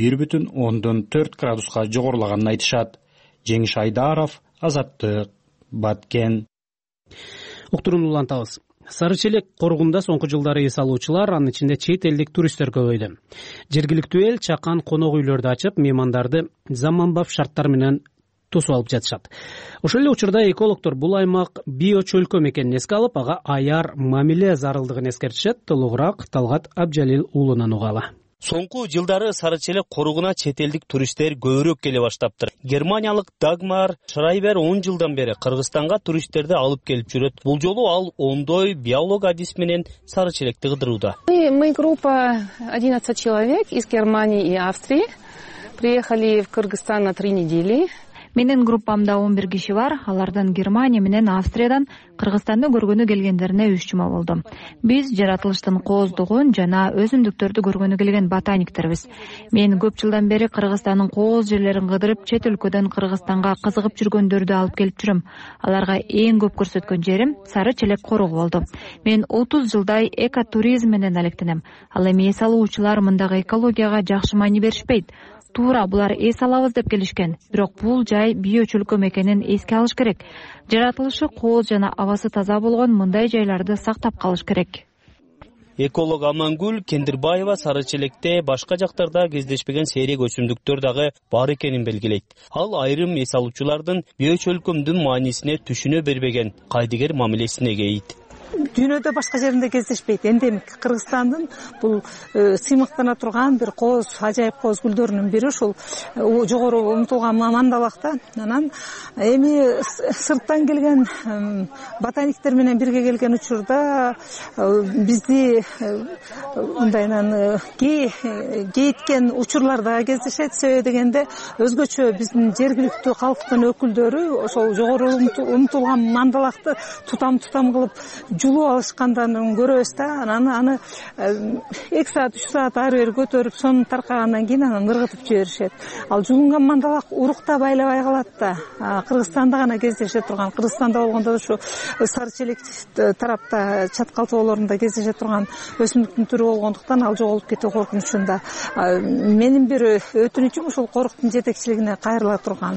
1,4 градуска жогорулаганын айтышат. Жеңиш Айдаров, Азаттык, Баткен. Уктурууну улантабыз. Сары Челек коргунда соңку жылдары эс алуучулар, анын ичинде чет элдик туристтер көбөйдү. Жергиликтүү эл чакан конок үйлөрдү ачып, меймандарды заманбап шарттар менен тосуп алып жатышат. Ошол эле учурда экологдор бул аймак биочөлкөм экенин эске алып, ага аяр мамиле зарылдыгын эскертишет. Толугураак Талгат Абжалил уулунан угалы. Соңку жылдары Сары Челек коругуна чет элдик туристтер көбүрөөк келе баштаптыр. Германиялык Дагмар Шрайбер 10 жылдан бери Кыргызстанга туристтерди алып келип жүрөт. Бул жолу ал ондой биолог адис менен Сары Челекти кыдырууда. Мы группа 11 человек из Германии и Австрии. Приехали в Кыргызстан на 3 недели. Менин группамда 11 киши бар. Алардан Германия менен Австриядан Кыргызстанды көргөнү келгендерине 3 жума болду. Биз жаратылыштын кооздугун жана өсүмдүктөрдү көргөнү келген ботаниктербиз. Мен көп жылдан бери Кыргызстандын кооз жерлерин кыдырып, чет өлкөдөн Кыргызстанга кызыгып жүргөндөрдү алып келип жүрөм. Аларга эң көп көрсөткөн жерим Сары Челек коругу болду. Мен 30 жылдай экотуризм менен алектенем. Ал эми эс алуучулар мындагы экологияга жакшы маани беришпейт. Туура, булар эс алабыз деп келишкен. Бирок бул жай биочөлкөм экенин эске алыш керек. Жаратылышы кооз жана абасы таза болгон мындай жайларды сактап калыш керек. Эколог Амангүл Кендирбаева Сары Челекте башка жактарда кездешпеген сейрек өсүмдүктөр дагы бар экенин белгилейт. Ал айрым эс алуучулардын биочөлкөмдүн маанисине түшүнө бербеген кайдыгер мамилесине кейит. Дүйнөдө башка жеринде кездешпейт. Эндемик Кыргызстандын бул сыймыктана турган бир кооз, ажайып кооз гүлдөрүнүн бири ушул жогору умтулган мандалакта. Анан эми сырттан келген ботаниктер менен бирге келген учурда бизди мындайынан кейиткен учурлар да кездешет. Себеби дегенде өзгөчө биздин жергиликтүү калктын өкүлдөрү ошол жогору умтулган мандалакты тутам кылып жулуп алышкандан көрөбүз да. Анан аны 2 саат 3 саат ары бери көтөрүп сонун таркагандан кийин анан ыргытып жиберишет. Ал жулунган мандалак урукта байлабай калат да. Кыргызстанда гана кездеше турган, Кыргызстанда болгондо ушу Сары Челек тарапта чаткалтоолорунда кездеше турган өсүмдүктүн түрү болгондуктан ал жоголуп кетүү коркунучунда. Менин бир өтүнүчүм ушул коруктун жетекчилигине кайрыла турган.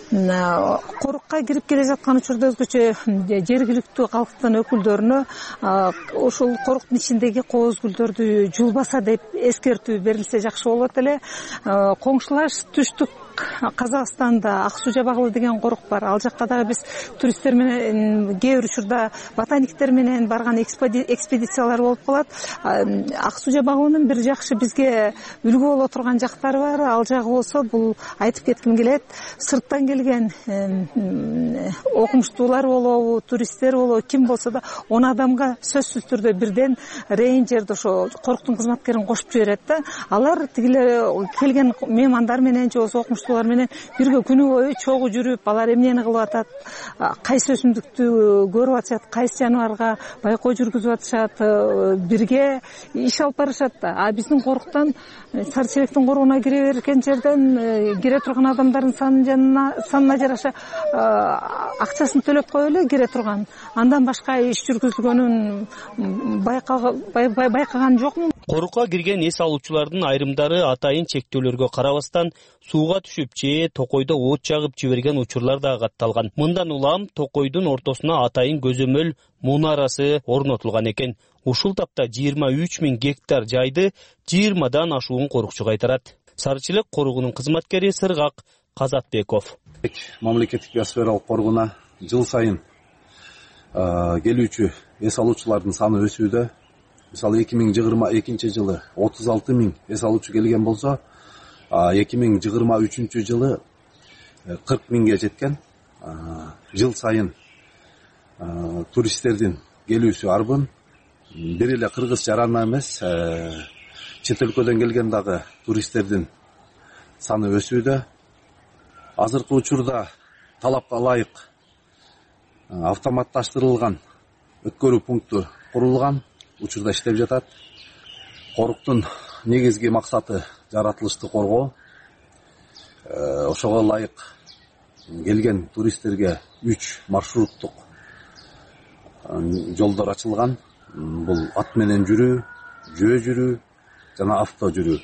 Корукка кирип келе жаткан учурда өзгөчө жергиликтүү калктын өкүлдөрүнө ушул коруктун ичиндеги кооз гүлдөрдү жулбаса деп эскертүү берилсе жакшы болот эле. Коңшулаш түштүк Казакстанда Ак Суу Жабагылы деген корук бар. Ал жакка дагы биз туристтер менен кээ бир учурда ботаниктер менен барган экспедициялар болуп калат. Ак Суу Жабагылынын бир жакшы бизге үлгү боло турган жактары бар. Ал жагы болсо бул айтып кетким келет. Сырттан келген окумуштуулар болобу, туристтер болобу, ким болсо да 10 адамга сөзсүз түрдө бирден рейнджерди ошо коруктун кызматкерин кошуп жиберет да. Алар тигилер келген меймандар менен же болбосо окумуштуулар менен бирге күнү бою чогуу жүрүп, алар эмнени кылып атат, кайсы өсүмдүктү көрүп атышат, кайсы жаныбарга байкоо жүргүзүп атышат, бирге иш алып барышат да. А биздин коруктан Сары Челектин коругуна кире берген жерден кире турган адамдардын санына жараша акчасын төлөп коюп эле кире турган. Андан башка иш жүргүзүлгөнүн байкаган жокмун. Корукка кирген эс алуучулардын айрымдары атайын чектөөлөргө карабастан сууга түшүп же токойдо от жагып жиберген учурлар да катталган. Мындан улам токойдун ортосуна атайын көзөмөл мунарасы орнотулган экен. Ушул тапта 23 000 гектар жайды 20дан ашуун корукчу кайтарат. Сары Челек коругунун кызматкери Сыргак Казатбеков. Мамлекеттик биосфералык коргуна жыл сайын келүүчү эс алуучулардын саны өсүүдө. мисалы 2022 жылы 36 миң эс алуучу келген болсо, 2023 жылы 40 миңге жеткен. Жыл сайын туристтердин келүүсү арбын. Бир эле кыргыз жарана эмес, чет өлкөдөн келген дагы туристтердин саны өсүүдө. Азыркы учурда талапка ылайык автоматташтырылган өткөрүү пункту курулган, учурда иштеп жатат. Коруктун негизги максаты жаратылышты коргоо. Ошого ылайык келген туристтерге 3 маршруттук жолдор ачылган. Бул ат менен жүрүү, жөө жүрүү жана авто жүрүү.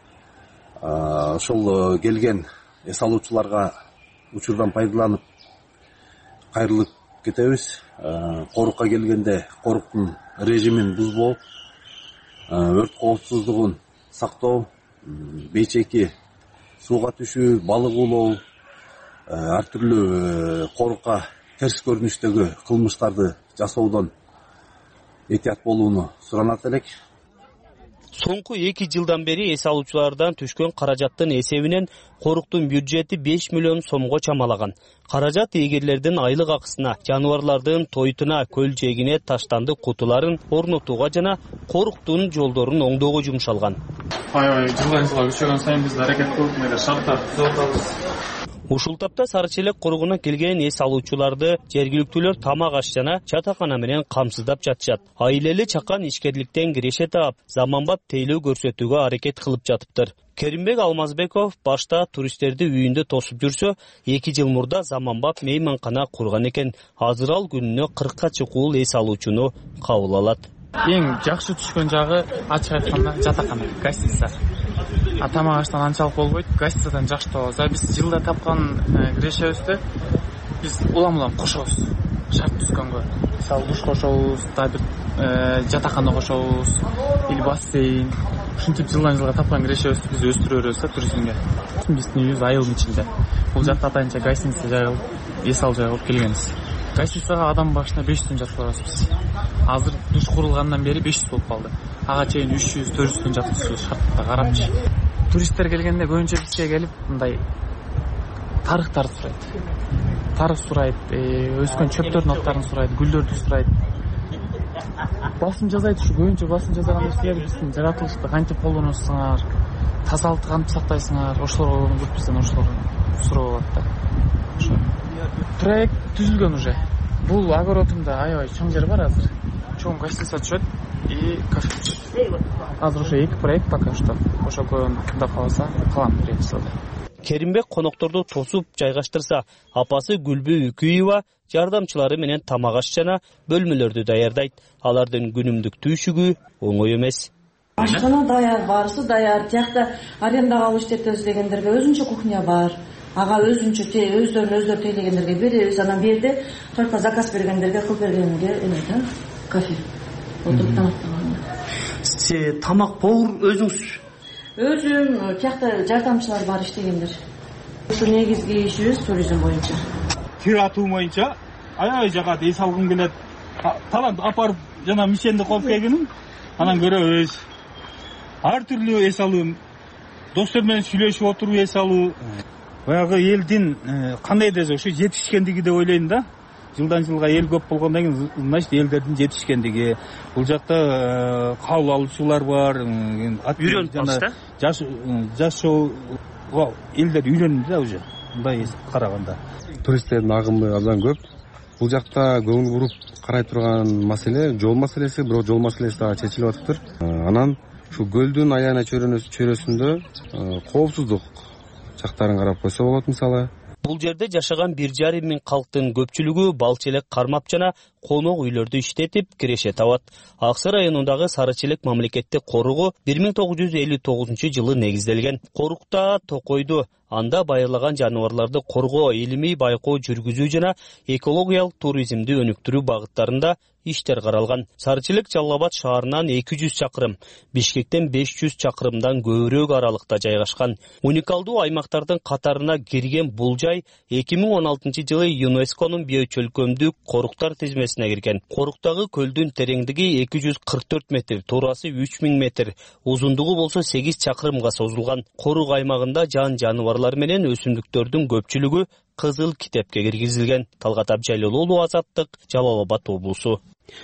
Ошол келген эс алуучуларга учурдан пайдаланып кайрылып кетебиз. Корукка келгенде коруктун режимин бузбоо, өрт коопсуздугун сактоо, бейчеки сууга түшүү, балык улоо, ар түрлүү корукка терс көрүнүштөгү кылмыштарды жасоодон этият болууну суранат элек. Соңку 2 жылдан бери эс алуучулардан түшкөн каражаттын эсебинен коруктун бюджети 5 миллион сомго чамалаган. Каражат эгерлердин айлык акысына, жаныбарлардын тойтуна, көл жээгине таштандык кутуларын орнотууга жана коруктун жолдорун оңдоого жумшалган. Жылдан жылга күчөгөн сайын биз аракет кылып, мындай шарттарды түзөтөбүз. Ушул тапта Сары Челек коругуна келген эс алуучуларды жергиликтүүлөр тамак аш жана чатакана менен камсыздап жатышат. Айлели чакан ишкерликтен киреше таап, заманбап тейлөө көрсөтүүгө аракет кылып жатыптыр. Керимбек Алмазбеков башта туристтерди үйүндө тосуп жүрсө, 2 жыл мурда заманбап мейманкана курган экен. Азыр ал күнүнө 40ка чукул эс алуучуну кабыл алат. Эң жакшы түшкөн жагы ачык айтканда жатакана, гостиница. Тамак аштан анчалык болбойт, гостиницадан жакшы табабыз. Биз жылда тапкан кирешебизди биз улам кошобуз. Шарт түзгөнгө. Мисалы душ кошобуз, жатакана кошобуз, или бассейн. Ушинтип жылдан жылга тапкан кирешебизди биз өстүрө беребиз туризмге. Биздин үйүбүз айылдын ичинде. Бул жакта атайынча гостиница жайылып, эс алуу жай болуп келгенбиз. Гостиницага адам башына 500 сом жаткызабыз биз. Азыр душ курулгандан бери 500 болуп калды. Ага чейин 300-400 сом жаткызабыз шартта карапчы. Туристтер келгенде көбүнчө бизге келип мындай тарыхтарды сурайт. Тарых сурайт, өскөн чөптөрдүн аттарын сурайт, гүлдөрдү сурайт. Басым жазайт, ушу көбүнчө басым жазган нерселер биздин жаратылышты кантип колдоносуңар, тазалыкты кантип сактайсыңар, ошолорго көп бизден ошолорду суроо болот да. Ошо. Проект түзүлгөн уже. Бул огородунда аябай чоң жер бар азыр. Чоң гостиница түшөт и кафе түшөт. Азыр уже 2 проект пока что. Ошо көбүн тыңдап калса, калам проектсиде. Керимбек конокторду тосуп жайгаштырса, апасы Гүлбү Үкүева жардамчылары менен тамак аш жана бөлмөлөрдү даярдайт. Алардын күнүмдүк түйшүгү оңой эмес. Ашкана даяр, барысы даяр. Тиякта арендага алып иштетебиз дегендерге өзүнчө кухня бар. Ага өзүнчө өздөрүн тейлегендерге беребиз. Анан берде только заказ бергендерге кылып бергенге да кафе. Отуруп тамактаган. Тамак повар өзүңүз? Өзүм, тиякта жардамчылар бар иштегендер. Ушу негизги ишибиз туризм боюнча. Тир атуу боюнча аябай жагат эс алгым келет. Талант апарып жана мишенди коюп келгеним, анан көрөбүз. Ар түрлүү эс алуу, достор менен сүйлөшүп отуруп эс алуу. Баягы элдин кандай десе ушу жетишкендиги деп ойлойм да. Жылдан жылга эл көп болгондон кийин, значит, элдердин жетишкендиги. Бул жакта кабыл алуучулар бар, үйрөнүп калышты. Жашоо элдер үйрөндү да уже. Мындай караганда. Туристтердин агымы абдан көп. Бул жакта көңүл буруп карай турган маселе жол маселеси, бирок жол маселеси дагы чечилип атыптыр. Анан ушул көлдүн аяна чөйрөсүндө коопсуздук жактарын карап койсо болот мисалы. Бул жерде жашаган 1,5 миң калктын көпчүлүгү Бал Челек кармап жана конок үйлөрдү иштетип киреше табат. Аксы районундагы Сары Челек мамлекеттик коругу 1959 жылы негизделген. Корукта токойду анда байырлаган жаныбарларды коргоо илимий байкоо жүргүзүү жана экологиялык туризмди өнүктүрүү багыттарында иштер каралган. Сарычылык Жалал Абад шаарынан 200 чакырым, Бишкектен 500 чакырымдан көбүрөөк аралыкта жайгашкан. Уникалдуу аймактардын катарына кирген бул жай 2016-жылы ЮНЕСКОнун биочөлкөмдүк коруктар тизмесине кирген. Коруктагы көлдүн тереңдиги 244 метр, туурасы 3000 метр, узундугу болсо 8 чакырымга созулган. Корук аймагында жаныбарлар менен өсүмдүктөрдүн көпчүлүгү кызыл китепке киргизилген. Талгат Абжайлыл уулу, Азаттык, Жалал Абад облусу.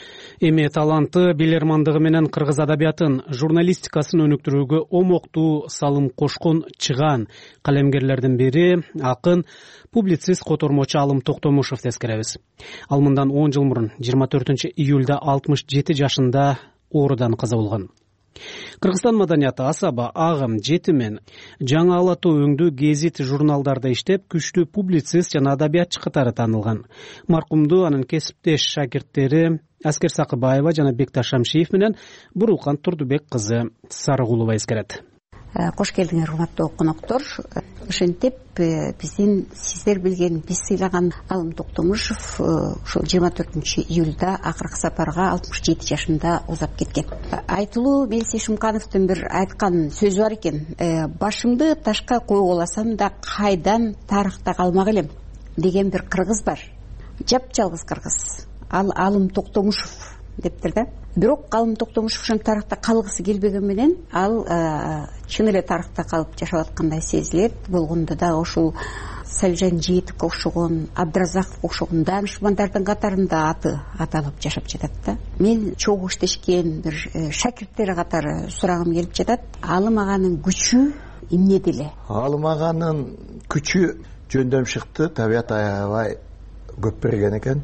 Эми таланты, билермандыгы менен кыргыз адабиятын, журналистикасын өнүктүрүүгө омоктуу салым кошкон чыган калемгерлердин бири акын, публицист, котормочу Алым Токтомушев тескеребиз. Ал мындан 10 жыл мурун 24-июлда 67 жашында оорудан каза болгон. Кыргызстан маданияты асаба, агым, жетимен, жаңы алатуу өңдүү гезит журналдарда иштеп, күчтүү публицист жана адабиятчы катары таанылган. Маркумду анын кесиптеш шакирттери Аскер Сакыбаева жана Бекташ Шамшиев менен Бурулкан Турдубек кызы Сарыгулова эскерет. Кош келдиңер, урматтуу коноктор. Ошентип биздин сиздер билген, биз сыйлаган Алым Токтомушев ушул 24-июлда акыркы сапарга 67 жашында узап кеткен. Айтылуу Мелис Шымкановдун бир айткан сөзү бар экен. Башымды ташка койгуласам да кайдан тарыхта калмак элем деген бир кыргыз бар. Жап-жалгыз кыргыз. Ал Алым Токтомушев дептир да. Бирок Алым Токтомушев ушул тарыхта калгысы келбеген менен ал чын эле тарыхта калып жашап аткандай сезилет. Болгондо да ошол Салжан Жетиповго окшогон, Абдыразаковго окшогон даанышмандардын катарында аты аталып жашап жатат да. Мен чогуу иштешкен бир шакирттери катары сурагым келип жатат. Алым аганын күчү эмнеде эле? Алым аганын күчү жөндөм шыкты, табият аябай көп берген экен.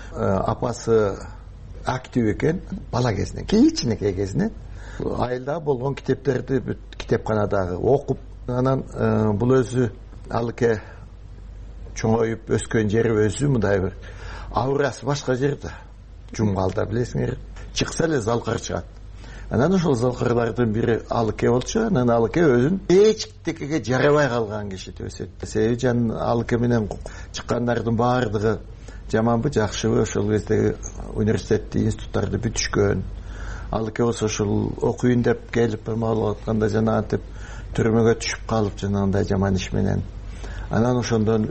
Апасы актив экен, бала кезинен, кичинекей кезинен айылда болгон китептерди китепканадагы окуп, анан бул өзү алыке чоңоюп өскөн жери өзү мындай бир аурасы башка жерде. Жумгалда билесиңер, чыкса эле залкыр чыгат. Анан ошол залкырлардын бири алыке болчу, анан алыке өзүн эчтекеге жарабай калган киши өсөт. Себеби жан алыке менен чыккандардын баардыгы жаманбы, жакшыбы, ошол кездеги университетти, институттарды бүтүшкөн. Алыке болсо ошол окуйун деп келип маалымат атканда жанагынтип түрмөгө түшүп калып, жанагындай жаман иш менен. Анан ошондон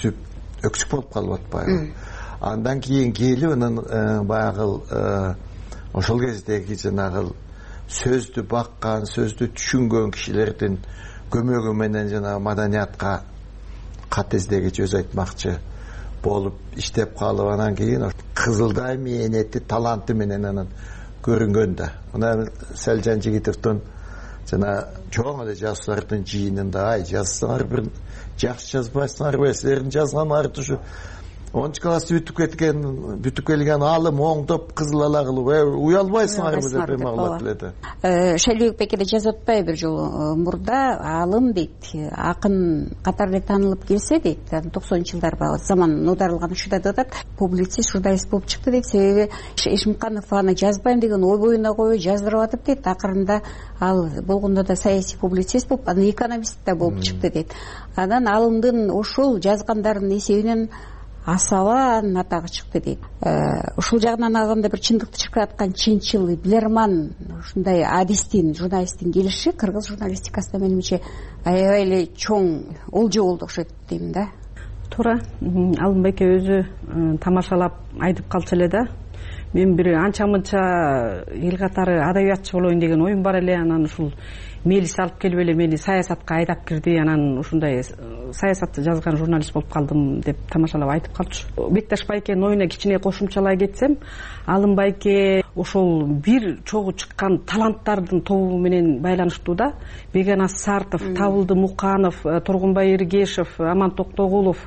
өксүк болуп калып атпайбы. Андан кийин келип, анан баягы ошол кездеги жанагы сөздү баккан, сөздү түшүнгөн кишилердин көмөгү менен жанагы маданиятка кат издегич, өз айтмакчы болуп иштеп калып, анан кийин кызылдай мээнети, таланты менен анан көрүнгөн да. Мына Салжан Жигитовдун жана чоң эле жазуучулардын жыйынында, ай жазсаңар бир жакшы жазбайсыңарбы, силердин жазганыңарды ушу 10 класс бүтүп келген алым оңдоп кызыл ала кылып, уялбайсыңарбы деп маалымат берди. Шайлыбек Бекеде жазып атпайбы бир жолу, мурда Алым дейт, акын катары таанылып келсе дейт, 90-жылдар заман нодарылган учурда атат, публицист, журналист болуп чыкты дейт. Себеби Шымканов аны жазбайм деген ой боюна коюп жаздырып атып дейт. Акырында ал болгондо да саясий публицист болуп, анан экономист да болуп чыкты дейт. Анан Алымдын ошол жазгандарынын эсебинен асабанын атагы чыкты дейт. Ушул жагынан алганда бир чындыкты чыркыраткан чынчыл, билерман, ушундай адистин, журналисттин келиши кыргыз журналистикасында менимче аябай эле чоң олжо болду окшойт дейм да. Туура, Алым байке өзү тамашалап айтып калчу эле да. Мен бир анча-мынча эл катары адабиятчы болоюн деген оюм бар эле. Анан ушул Мелис алып келип эле мени саясатка айдап кирди. Анан ушундай саясатты жазган журналист болуп калдым деп тамашалап айтып калчу. Бекташ байкенин оюна кичине кошумчалай кетсем, Алым байке ошол бир чогуу чыккан таланттардын тобу менен байланыштуу да. Бегенас Сартов, Табылды Муканов, Тургунбай Эргешев, Аман Токтогулов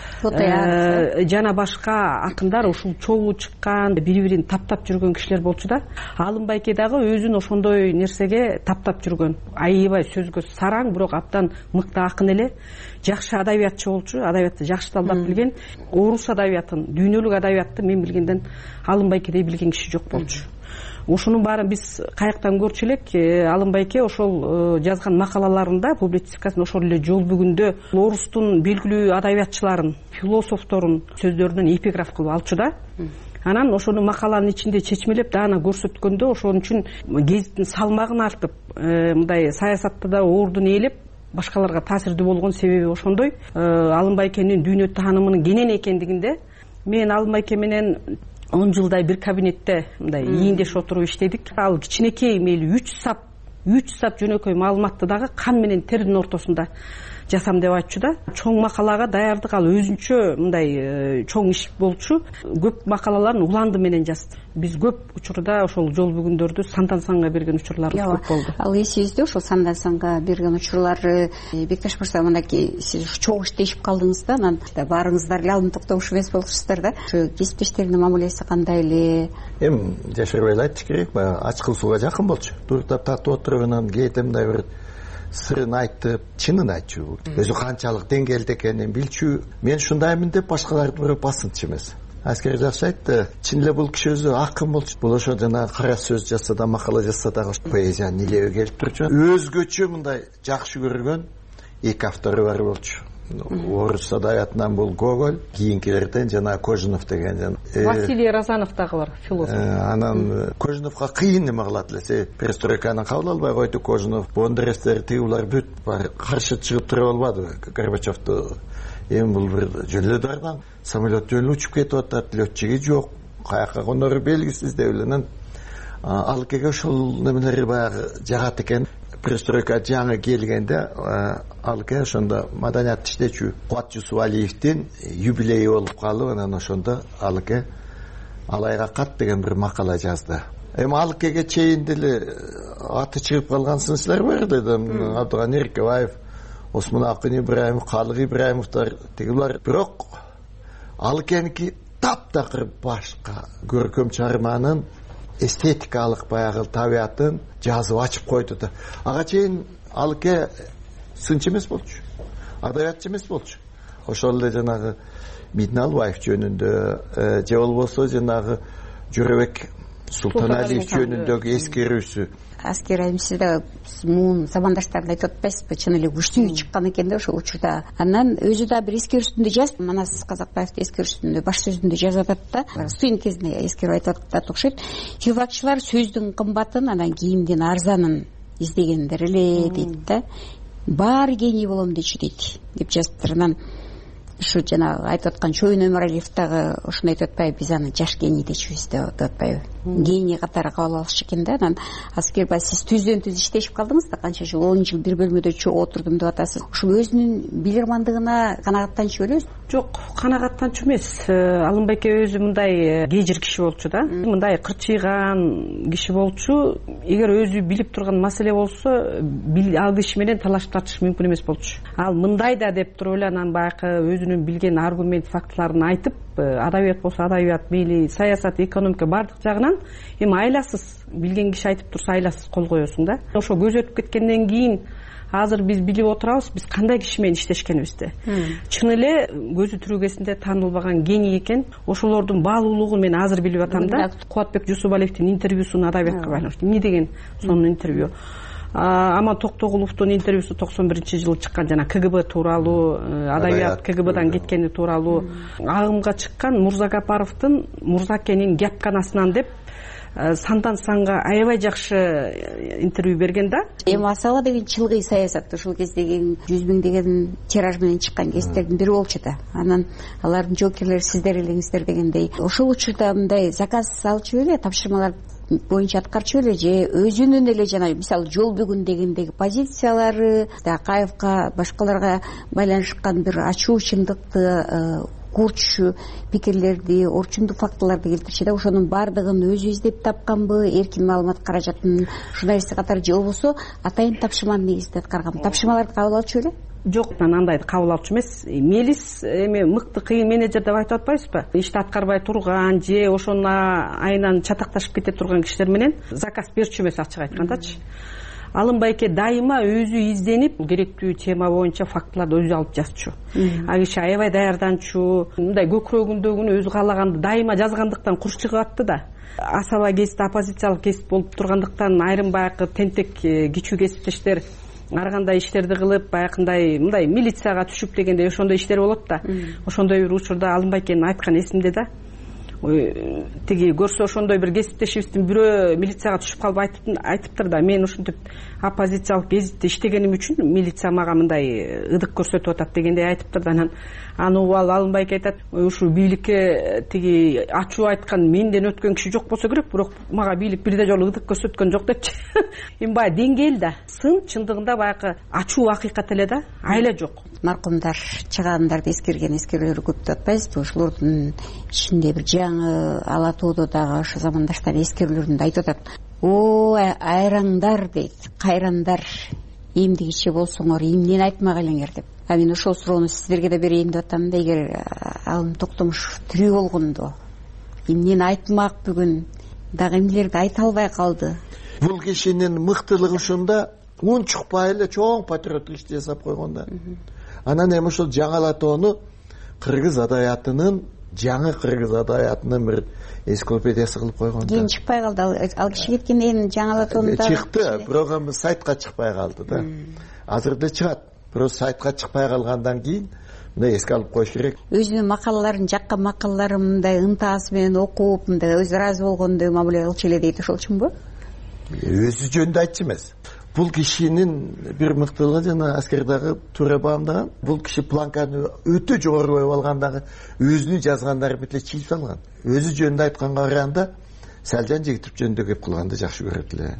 жана башка акындар ушул чогуу чыккан, бири-бирин таптап жүргөн кишилер болчу да. Алым байке дагы өзүн ошондой нерсеге таптап жүргөн. Аябай сөзгө сараң, бирок абдан мыкты акын эле. Жакшы адабиятчы болчу, адабиятты жакшы талдап билген. Орус адабиятын, дүйнөлүк адабиятты мен билгенден Алым байкедей билген киши жок болчу. ушунун баарын биз каяктан көрчү элек? Алымбай эке ошол жазган макалаларында, публицистикасын ошол эле жол бүгүндө орустун белгилүү адабиятчыларын, философторун сөздөрүнөн эпиграф кылып алчу да. Анан ошону макаланын ичинде чечмелеп даана көрсөткөндө ошон үчүн гезиттин салмагын артып, мындай саясатта да ордун ээлеп, башкаларга таасирдүү болгон себеби ошондой. Алымбай экенин дүйнө таанымынын кенен экендигинде мен Алымбай эке менен 10 жылдай бир кабинетте мындай ийиндеш отуруп иштедик. Ал кичинекей мейли 3 сап жөнөкөй маалыматты дагы кан менен тердин ортосунда жасам деп айтчу да. Чоң макалага даярдык ал өзүнчө мындай чоң иш болчу. Көп макалаларын уланды менен жазды. Биз көп учурда ошол жол бүгүндөрдү сандан санга берген учурларыбыз көп болду. Ал эсибизде ошол сандан санга берген учурлары. Бекташ мырза, мынакей сиз чоң иштешип калдыңыз да, анан баарыңыздар эле алдын токтомуш эмес болупсуздар да. Ошо кесиптештердин мамилеси кандай эле? Жашырбай эле айтыш керек, баягы ачкыл сууга жакын болчу. Туруктап тартып отуруп анан кээде мындай бир сырын айтып, чынын айтчу, өзү канчалык деңгээлде экенин билчү. Мен ушундаймын деп башкаларды бирөө басынчу эмес. Аскер жакшы айтты. Чын эле бул киши өзү акын болчу. Бул ошо жана кара сөз жазса да, макала жазса дагы поэзиянын илеби келип турчу. Өзгөчө мындай жакшы көргөн эки автору бар болчу. Орус адабиятынан бул Гоголь, кийинкилерден жана Кожинов деген. Василий Розанов дагы бар, философ. Анан Кожиновго кыйын неме кылат эле. Перестройканы кабыл албай койду Кожинов. Бондаревтер тыгылар бүт бар каршы чыгып тура албады Горбачевду. Эми бул бир жөнөдөрдөн самолет жөнү учуп кетип атат, летчиги жок, каяка конору белгисиз деп эле. Ал кеге ошол немелери баягы жагат экен. Перестройка жаңы келгенде алке ошондо маданият иштечү Кубат Жусупалиевдин юбилейи болуп калып, анан ошондо алке Алайга кат деген бир макала жазды. Эми алкеге чейин деле аты чыгып калган сынчылар бар эле, Абдыганы Эркебаев, Осмон Акын Ибраимов, Калык Ибраимовдор тигилер. Бирок алкеники таптакыр башка көркөм чыгарманын эстетикалык баягы табиятын жазып ачып койду да. Ага чейин алке сынчы эмес болчу, адабиятчы эмес болчу. Ошол эле жанагы Мединалбаев жөнүндө же болбосо жанагы Жөрөбек Султаналиев жөнүндөгү эскерүүсү. Аскер айым, сиз да муун замандаштарды айтып атпайсызбы, чын эле күчтүү чыккан экен да ошол учурда. Анан өзү да бир эскерүүсүндө жазды. Манас Казакбаевдин эскерүүсүндө баш сөзүндө жазып атат да. Студент кезинде эскерип айтып атат окшойт. Филфакчылар сөздүн кымбатын, анан кийимдин арзанын издегендер эле дейт да. Баары гений болом дечү дейт деп жазыптыр. Анан ушу жана айтып аткан Чойн Өмөралиев дагы ушуну айтып атпайбы, биз аны жаш гений дечүбүз деп атпайбы. Гений катары кабыл алышчу экен да. Анан Аскербай, сиз түздөн түз иштешип калдыңыз да, канча жыл, 10 жыл бир бөлмөдө чогуу отурдум деп атасыз. Ушул өзүнүн билирмандыгына канагаттанчу белебиз? Жок, канагаттанчу эмес. Алымбай эке өзү мындай кежир киши болчу да. Мындай кырчыйган киши болчу. Эгер өзү билип турган маселе болсо, ал киши менен талашып тартыш мүмкүн эмес болчу. Ал мындай да деп туруп эле анан баягы өзүнүн билген аргумент, фактыларын айтып, адабият болсо адабият, мейли саясат, экономика бардык жагынан эми айласыз, билген киши айтып турса айласыз кол коесуң да. Ошо көз өтүп кеткенден кийин азыр биз билип отурабыз, биз кандай киши менен иштешкенибизди. Чын эле көзү тирүүгесинде таанылбаган гений экен. Ошолордун баалуулугун мен азыр билип атам да. Кубатбек Жусупалиевдин интервьюсун адабиятка байланыштуу. Эмне деген сонун интервью. Аман Токтогуловдун интервьюсу 91-жылы чыккан, жана КГБ тууралуу, адабият КГБдан кеткени тууралуу. Агымга чыккан Мурзагапаровдун Мурзакенин кепканасынан деп сандан санга аябай жакшы интервью берген да. Эми Асала деген чылгый саясат ошол кездеги 100 000 деген тираж менен чыккан гезиттердин бири болчу да. Анан алардын жоокерлери сиздер элеңиздер дегендей. Ошол учурда мындай заказ алчу эле, тапшырмалар боюнча аткарчу эле, же өзүнүн эле жана мисалы жол бүгүн дегендеги позициялары, Акаевка, башкаларга байланышкан бир ачуу чындыкты, курчу пикирлерди, орчундуу фактыларды келтирчү да. Ошонун баардыгын өзү издеп тапканбы, эркин маалымат каражатын журналисттик катары, же болбосо атайын тапшырманын негизинде аткарганбы? Тапшырмаларды кабыл алчу беле? Жок, андайды кабыл алчу эмес. Мелис эми мыкты кыйын менеджер деп айтып атпайбызбы? Ишти аткарбай турган же ошонун айынан чатакташып кете турган кишилер менен заказ берчү эмес, ачык айткандачы. Алымбай эке дайыма өзү изденип керектүү тема боюнча фактыларды өзү алып жазчу. Ал киши аябай даярданчу, мындай көкүрөгүндөгүнү өзү каалаганды дайыма жазгандыктан куш чыгып атты да. Асаба кесип, оппозициялык кесип болуп тургандыктан айрым баягы тентек кичүү кесиптештер ар кандай иштерди кылып, баягындай мындай милицияга түшүп дегендей ошондой иштер болот да. Ошондой бир учурда Алымбай экенин айткан эсимде да. Тиги көрсө ошондой бир кесиптешибиздин бирөө милицияга түшүп калып айтыптыр да, мен ушинтип оппозициялык гезитте иштегеним үчүн милиция мага мындай ыдык көрсөтүп атат дегендей айтыптыр да. Анан аны угуп алып Алымбай эке айтат, ушул бийликке тиги ачуу айткан менден өткөн киши жок болсо керек, бирок мага бийлик бирде жолу ыдык көрсөткөн жок депчи. Эми баягы деңгээл да, сын чындыгында баягы ачуу акыйкат эле да, айла жок. Маркумдар чыгаандарды эскерген эскерүүлөрү көп деп атпайбызбы? Ошолордун ичинде бир жаңы Ала тоодо дагы ошо замандаштар эскерүүлөрүндө айтып атат. О, айраңдар дейт, кайрандар, эмдигичи болсоңор эмнени айтмак элеңер деп. Мен ошол суроону сиздерге да берейин деп атам да. Эгер Алым Токтомушов тирүү болгондо эмнени айтмак, бүгүн дагы эмнелерди айта албай калды. Бул кишинин мыктылыгы ушунда, унчукпай эле чоң патриоттук ишти жасап койгон да. Анан эми ошол жаңы Ала тоону кыргыз адаятынын, жаңы кыргыз адаятынын бир энциклопедиясы кылып койгон. Кийин чыкпай калды. Ал киши кеткенден жаңы Ала тоону да чыкты, бирок эми сайтка чыкпай калды да. Азыр да чыгат. Бирок сайтка чыкпай калгандан кийин мындай эске алып коюш керек. Өзүнүн макалаларын, жаккан макалаларын мындай ынтасы менен окуп, мындай өзү ыраазы болгондой мамиле кылчу эле дейт, ошол үчүнбү? Өзү жөнүндө айтчу эмес. Бул кишинин бир мыктылыгы жана аскердагы туура баамдаган. Бул киши планканы өтө жогору коюп алган дагы өзүнүн жазгандары бүт эле чийип салган. Өзү жөнүндө айтканга караганда Салжан Жигитов жөнүндө кеп кылганды жакшы көрөт эле.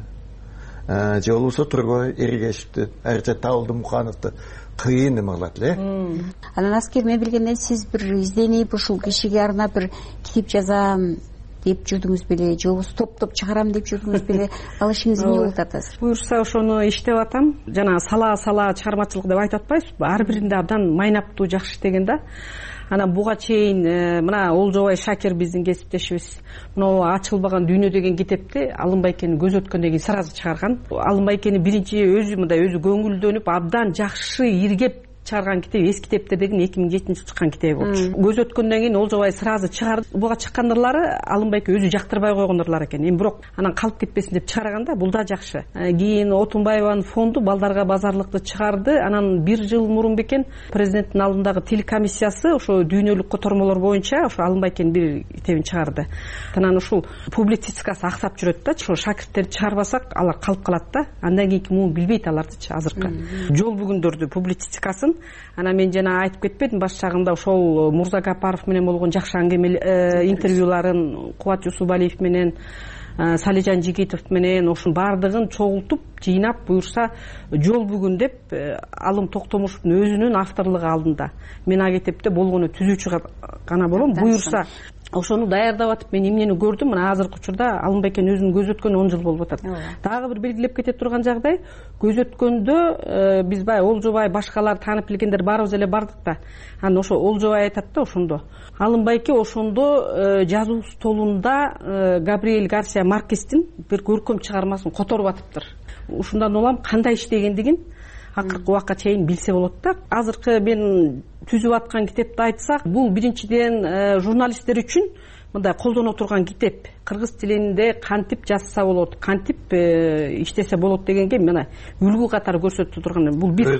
Же болбосо Тургой Эригешевди, айрыкча Табылды Мукановду кыйын эме кылат эле. Анан аскер мен билгенден сиз бир изденип ушул кишиге арнап бир китеп жазам деп жүрдүңүз беле, же болбосо топтоп чыгарам деп жүрдүңүз беле? Ал ишиңиз эмне болуп атат? Буюрса ошону иштеп атам. Жана сала чыгармачылык деп айтып атпайбызбы? Ар биринде абдан майнаптуу жакшы иштеген да. Анан буга чейин мына Олжобай Шакир биздин кесиптешибиз мына ачылбаган дүйнө деген китепти Алымбай экени көз өткөндөн кийин сразу чыгарган. Алымбай экени биринчи өзү мындай өзү көңүлдөнүп абдан жакшы иргеп чыгарган китеп эски китептер деген 2007 чыккан китеби болчу. Көз өткөндөн кийин Олжобай сразу чыгарды. Буга чыккандырлары Алымбай эке өзү жактырбай койгондурлар экен. Эми бирок анан калып кетпесин деп чыгарган да, бул да жакшы. Кийин Отунбаеванын фонду балдарга базарлыкты чыгарды. Анан 1 жыл мурун бекен президенттин алдындагы тил комиссиясы ошо дүйнөлүк котормолор боюнча ошо Алымбай экенин бир китебин чыгарды. Анан ушул публицистикасы аксап жүрөт да. Ошо шакирттерди чыгарбасак алар калып калат да. Андан кийинки муун билбейт алардычы азыркы. Жол бүгүндөрдү публицистикасын. Анан мен жана айтып кетпедим баш жагында ошол Мурза Гапаров менен болгон жакшы интервьюларын, Кубат Жусупалиев менен, Салижан Жигитов менен ошонун баардыгын чогултуп, жыйнап, буюрса жол бүгүн деп Алым Токтомушевдун өзүнүн авторлугу алдында. Мен а кетепте болгону түзүүчү гана болом. Буюрса ошону даярдап атып мен эмнени көрдүм? Мына азыркы учурда Алымбай экен өзүнүн көз өткөнү 10 жыл болуп атат. Дагы бир белгилеп кете турган жагдай, көз өткөндө биз баягы Олжобай башкалар таанып билгендер баарыбыз эле бардык да. Анан ошо Олжобай айтат да ошондо. Алымбай эке ошондо жазуу столунда Габриэль Гарсия Маркестин бир көркөм чыгармасын которуп атыптыр. Ушундан улам кандай иштегендигин акыркы убакка чейин билсе болот да. Азыркы мен түзүп аткан китепти айтсак, бул биринчиден журналисттер үчүн мындай колдоно турган китеп. Кыргыз тилинде кантип жазса болот, кантип иштесе болот дегенге мына үлгү катары көрсөтүп турган. Бул бир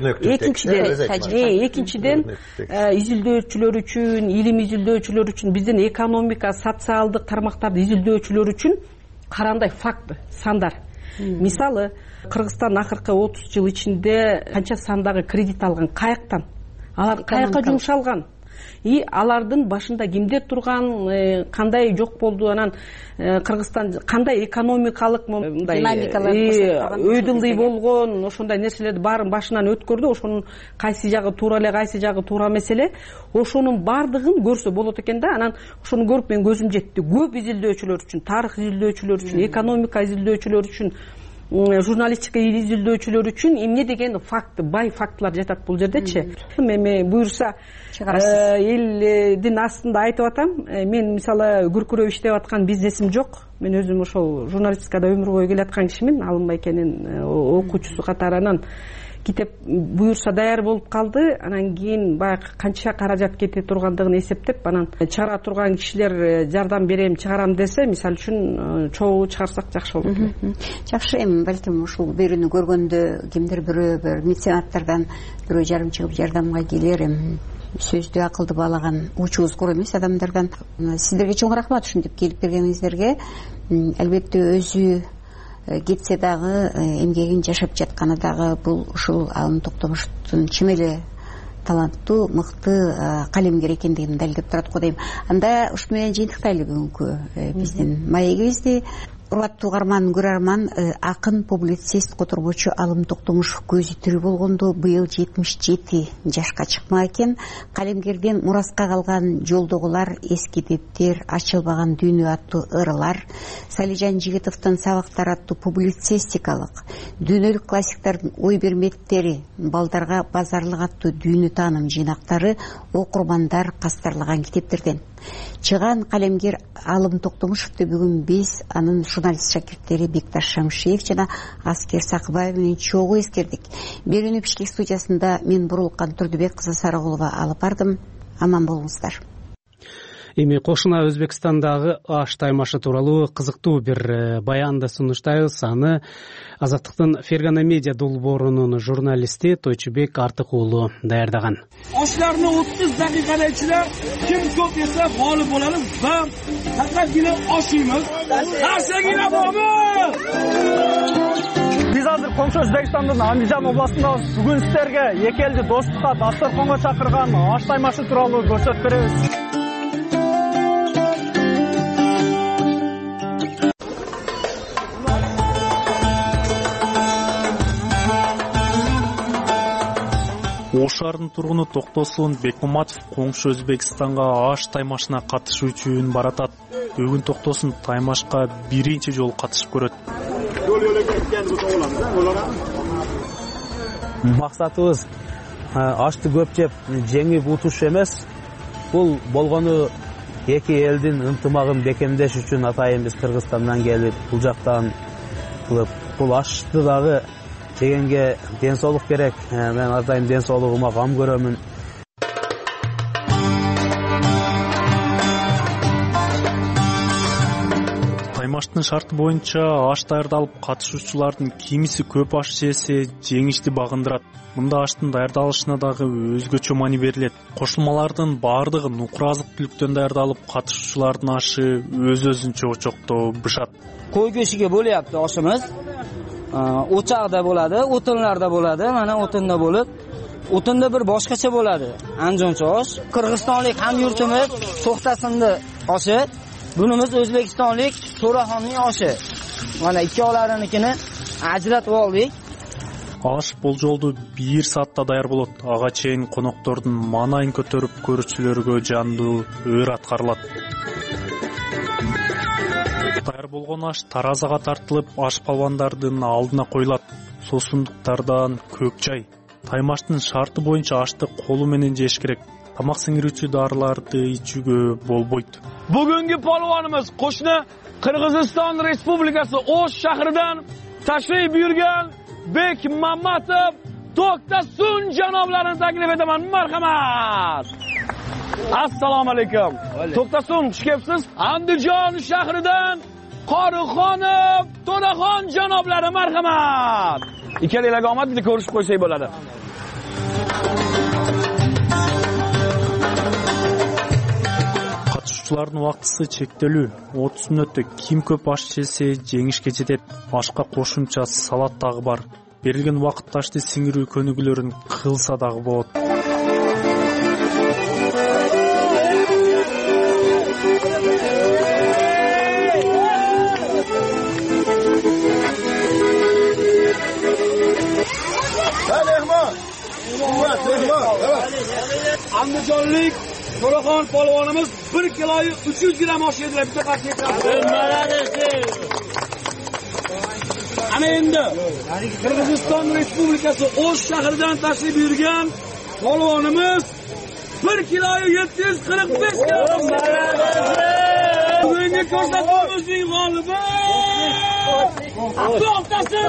экинчиден изилдөөчүлөр үчүн, илим изилдөөчүлөр үчүн, биздин экономика, социалдык тармактарды изилдөөчүлөр үчүн карандай факт, сандар. Мисалы, Кыргызстан акыркы 30 жыл ичинде канча сандагы кредит алган, каяктан? Алар каяка жумшалган? И алардын башында кимдер турган, кандай жок болду, анан Кыргызстан кандай экономикалык өйдүлдүй болгон, ошондой нерселерди баарын башынан өткөрдү. Ошонун кайсы жагы туура эле, кайсы жагы туура эмес эле, ошонун баардыгын көрсө болот экен да. Анан ошону көрүп мен көзүм жетти. Көп изилдөөчүлөр үчүн, тарых изилдөөчүлөр үчүн, экономика изилдөөчүлөр үчүн журналистика изилдөөчүлөр үчүн эмне деген факт, бай фактылар жатат бул жердечи. Эми буюрса элдин астында айтып атам, мен мисалы күркүрөп иштеп аткан бизнесим жок. Мен өзүм ошол журналистикада өмүр бою келаткан кишимин, Алымбай экенин окуучусу катарынан. Китеп буюрса даяр болуп калды. Анан кийин баягы канча каражат кете тургандыгын эсептеп, анан чыгара турган кишилер жардам берем, чыгарам десе, мисалы үчүн чогуу чыгарсак жакшы болот. Жакшы, эми балким ушул берүүнү көргөндө кимдир бирөө бир меценаттардан бирөө жарым чыгып жардамга келер, эми сөздү акылды баалаган учубуз эмес адамдардан. Сиздерге чоң рахмат ушинтип келип бергениңиздерге. Албетте өзү кетсе дагы эмгегин жашап жатканы дагы бул ушул Алым Токтомушевдун чын эле таланттуу, мыкты калемгер экендигин далилдеп турат го дейм. Анда ушу менен жыйынтыктайлы бүгүнкү биздин маегибизди. Урматтуу угарман, көрөрман, акын, публицист, котормочу Алым Токтомушев көзү тирүү болгондо быйыл 77 жашка чыкмак экен. Калемгерден мураска калган жолдогулар, эски дептер, ачылбаган дүйнө аттуу ырылар, Салижан Жигитовдун сабактар аттуу публицистикалык, дүйнөлүк классиктардын ой берметтери, балдарга базарлык аттуу дүйнө тааным жыйнактары окурмандар кастарлаган китептерден. Чыган калемгер Алым Токтомушевди бүгүн биз анын журналист шакирттери Бекташ Шамшиев жана Аскер Сакыбаев менен чогуу эскердик. Берүүнү Бишкек студиясында мен Бурулкан Турдубек кызы Сарыгулова алып бардым. Аман болуңуздар. Эми кошуна Өзбекстандагы аш таймашы тууралуу кызыктуу бир баянды сунуштайбыз. Аны Азаттыктын Фергана медиа долбоорунун журналисти Тойчубек Артык уулу даярдаган. Oshlarni 30 daqiqada ichida kim ko'p yesa g'olib bo'ladi va faqatgina oshimiz. Qarsagina bormi? Biz hozir Qo'shni O'zbekistonning Andijon oblastida bugun sizlarga эки элди достукка, дасторконго чакырган аш таймашы тууралуу көрсөтүп беребиз. Ош шаарынын тургуну Токтосун Бекмаматов коңшу Өзбекстанга аш таймашына катышуу үчүн баратат. Бүгүн Токтосун таймашка биринчи жолу катышып көрөт. Максатыбыз ашты көп жеп жеңип утуш эмес. Бул болгону эки элдин ынтымагын бекемдеш үчүн атайын биз Кыргызстандан келип, бул жактан кылып, бул ашты дагы жегенге ден соолук керек. Мен атайын ден соолугума кам көрөмүн. Таймаштын шарты боюнча аш даярдалып катышуучулардын кимиси көп аш жесе жеңишти багындырат. Мында аштын даярдалышына дагы өзгөчө маани берилет. Кошулмалардын баардыгы нукур азык-түлүктөн даярдалып, катышуучулардын ашы өз-өзүнчө очокто бышат. Кой көшүгө бөлөйапты ашыбыз. O'chaqda bo'ladi, o'tinlarda bo'ladi, mana o'tinda bo'lib, o'tinda bir boshqacha bo'ladi. Anjoncha osh, Qirg'izistonlik hamyurtimiz To'xtasinni oshi, bunimiz O'zbekistonlik To'raxonning oshi. Mana ikkovlarinikini ajratib oldik. Аш болжолду 1 саатта даяр болот. Ага чейин коноктордун маанайын көтөрүп көрүүчүлөргө жандуу өр аткарылат. Даяр болгон аш таразага тартылып, аш палвандардын алдына коюлат. Сосундуктардан көк чай. Таймаштын шарты боюнча ашты колу менен жеш керек. Тамак сиңирүүчү дарыларды ичүүгө болбойт. Бүгүнкү polvonimiz qo'shni Qirg'iziston Respublikasi Osh shahridan tashrif buyurgan Bekmamatov To'xtasun janoblarini taklif etaman. Marhamat. Assalomu alaykum. To'xtasun, xush kelibsiz. Andijon shahridan Qorixonov To'raxon janoblari, marhamat. Ikkalanglarga omad, bitta ko'rishib qo'ysak bo'ladi. Катышуучулардын убактысы чектелүү. 30 мүнөттө ким көп аш жесе жеңишке жетет. Ашка кошумча салат дагы бар. Берилген убакытта ашты сиңирүү көнүгүүлөрүн кылса дагы болот. Andijonlik To'raxon polvonimiz 1 kiloyi 300 gram osh yedilar. Bitta qat'iy Ana endi Qirg'iziston Respublikasi O'sh shahridan tashrif buyurgan polvonimiz 1 kiloyu 745 gramm. Bugungi ko'rsatuvimizning g'olibi To'xtasin.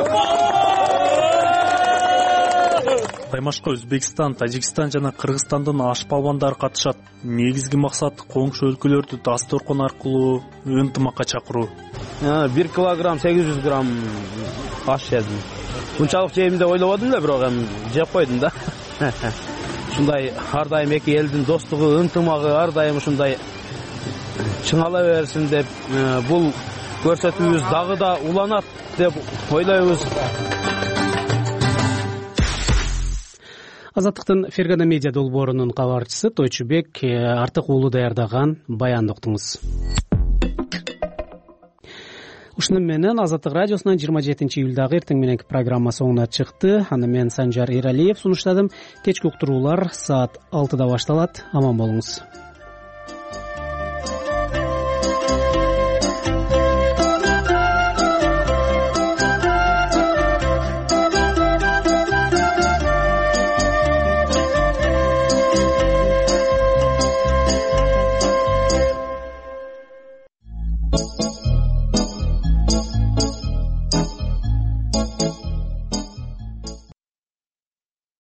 Аймашка Өзбекстан, Тажикстан жана Кыргызстандын аш палвандары катышат. Негизги максат коңшу өлкөлөрдү дасторкон аркылуу ынтымакка чакыруу. 1 килограмм 800 грамм аш жедим. Мынчалык жейм деп ойлободум да, бирок эми жеп койдум да. Ушундай ар дайым эки элдин достугу, ынтымагы ар дайым ушундай чыңала берсин деп, бул көрсөтүүбүз дагы да уланат деп ойлойбуз. Азаттыктын Фергана медиа долбоорунун кабарчысы Тойчубек Артык уулу даярдаган баянды уктуңуз. Ушуну менен Азаттык радиосунан 27 июлдагы эртең мененки программа соңуна чыкты. Аны мен Санжар Эралиев сунуштадым. Кечки уктуруулар саат 6-да башталат. Аман болуңуз.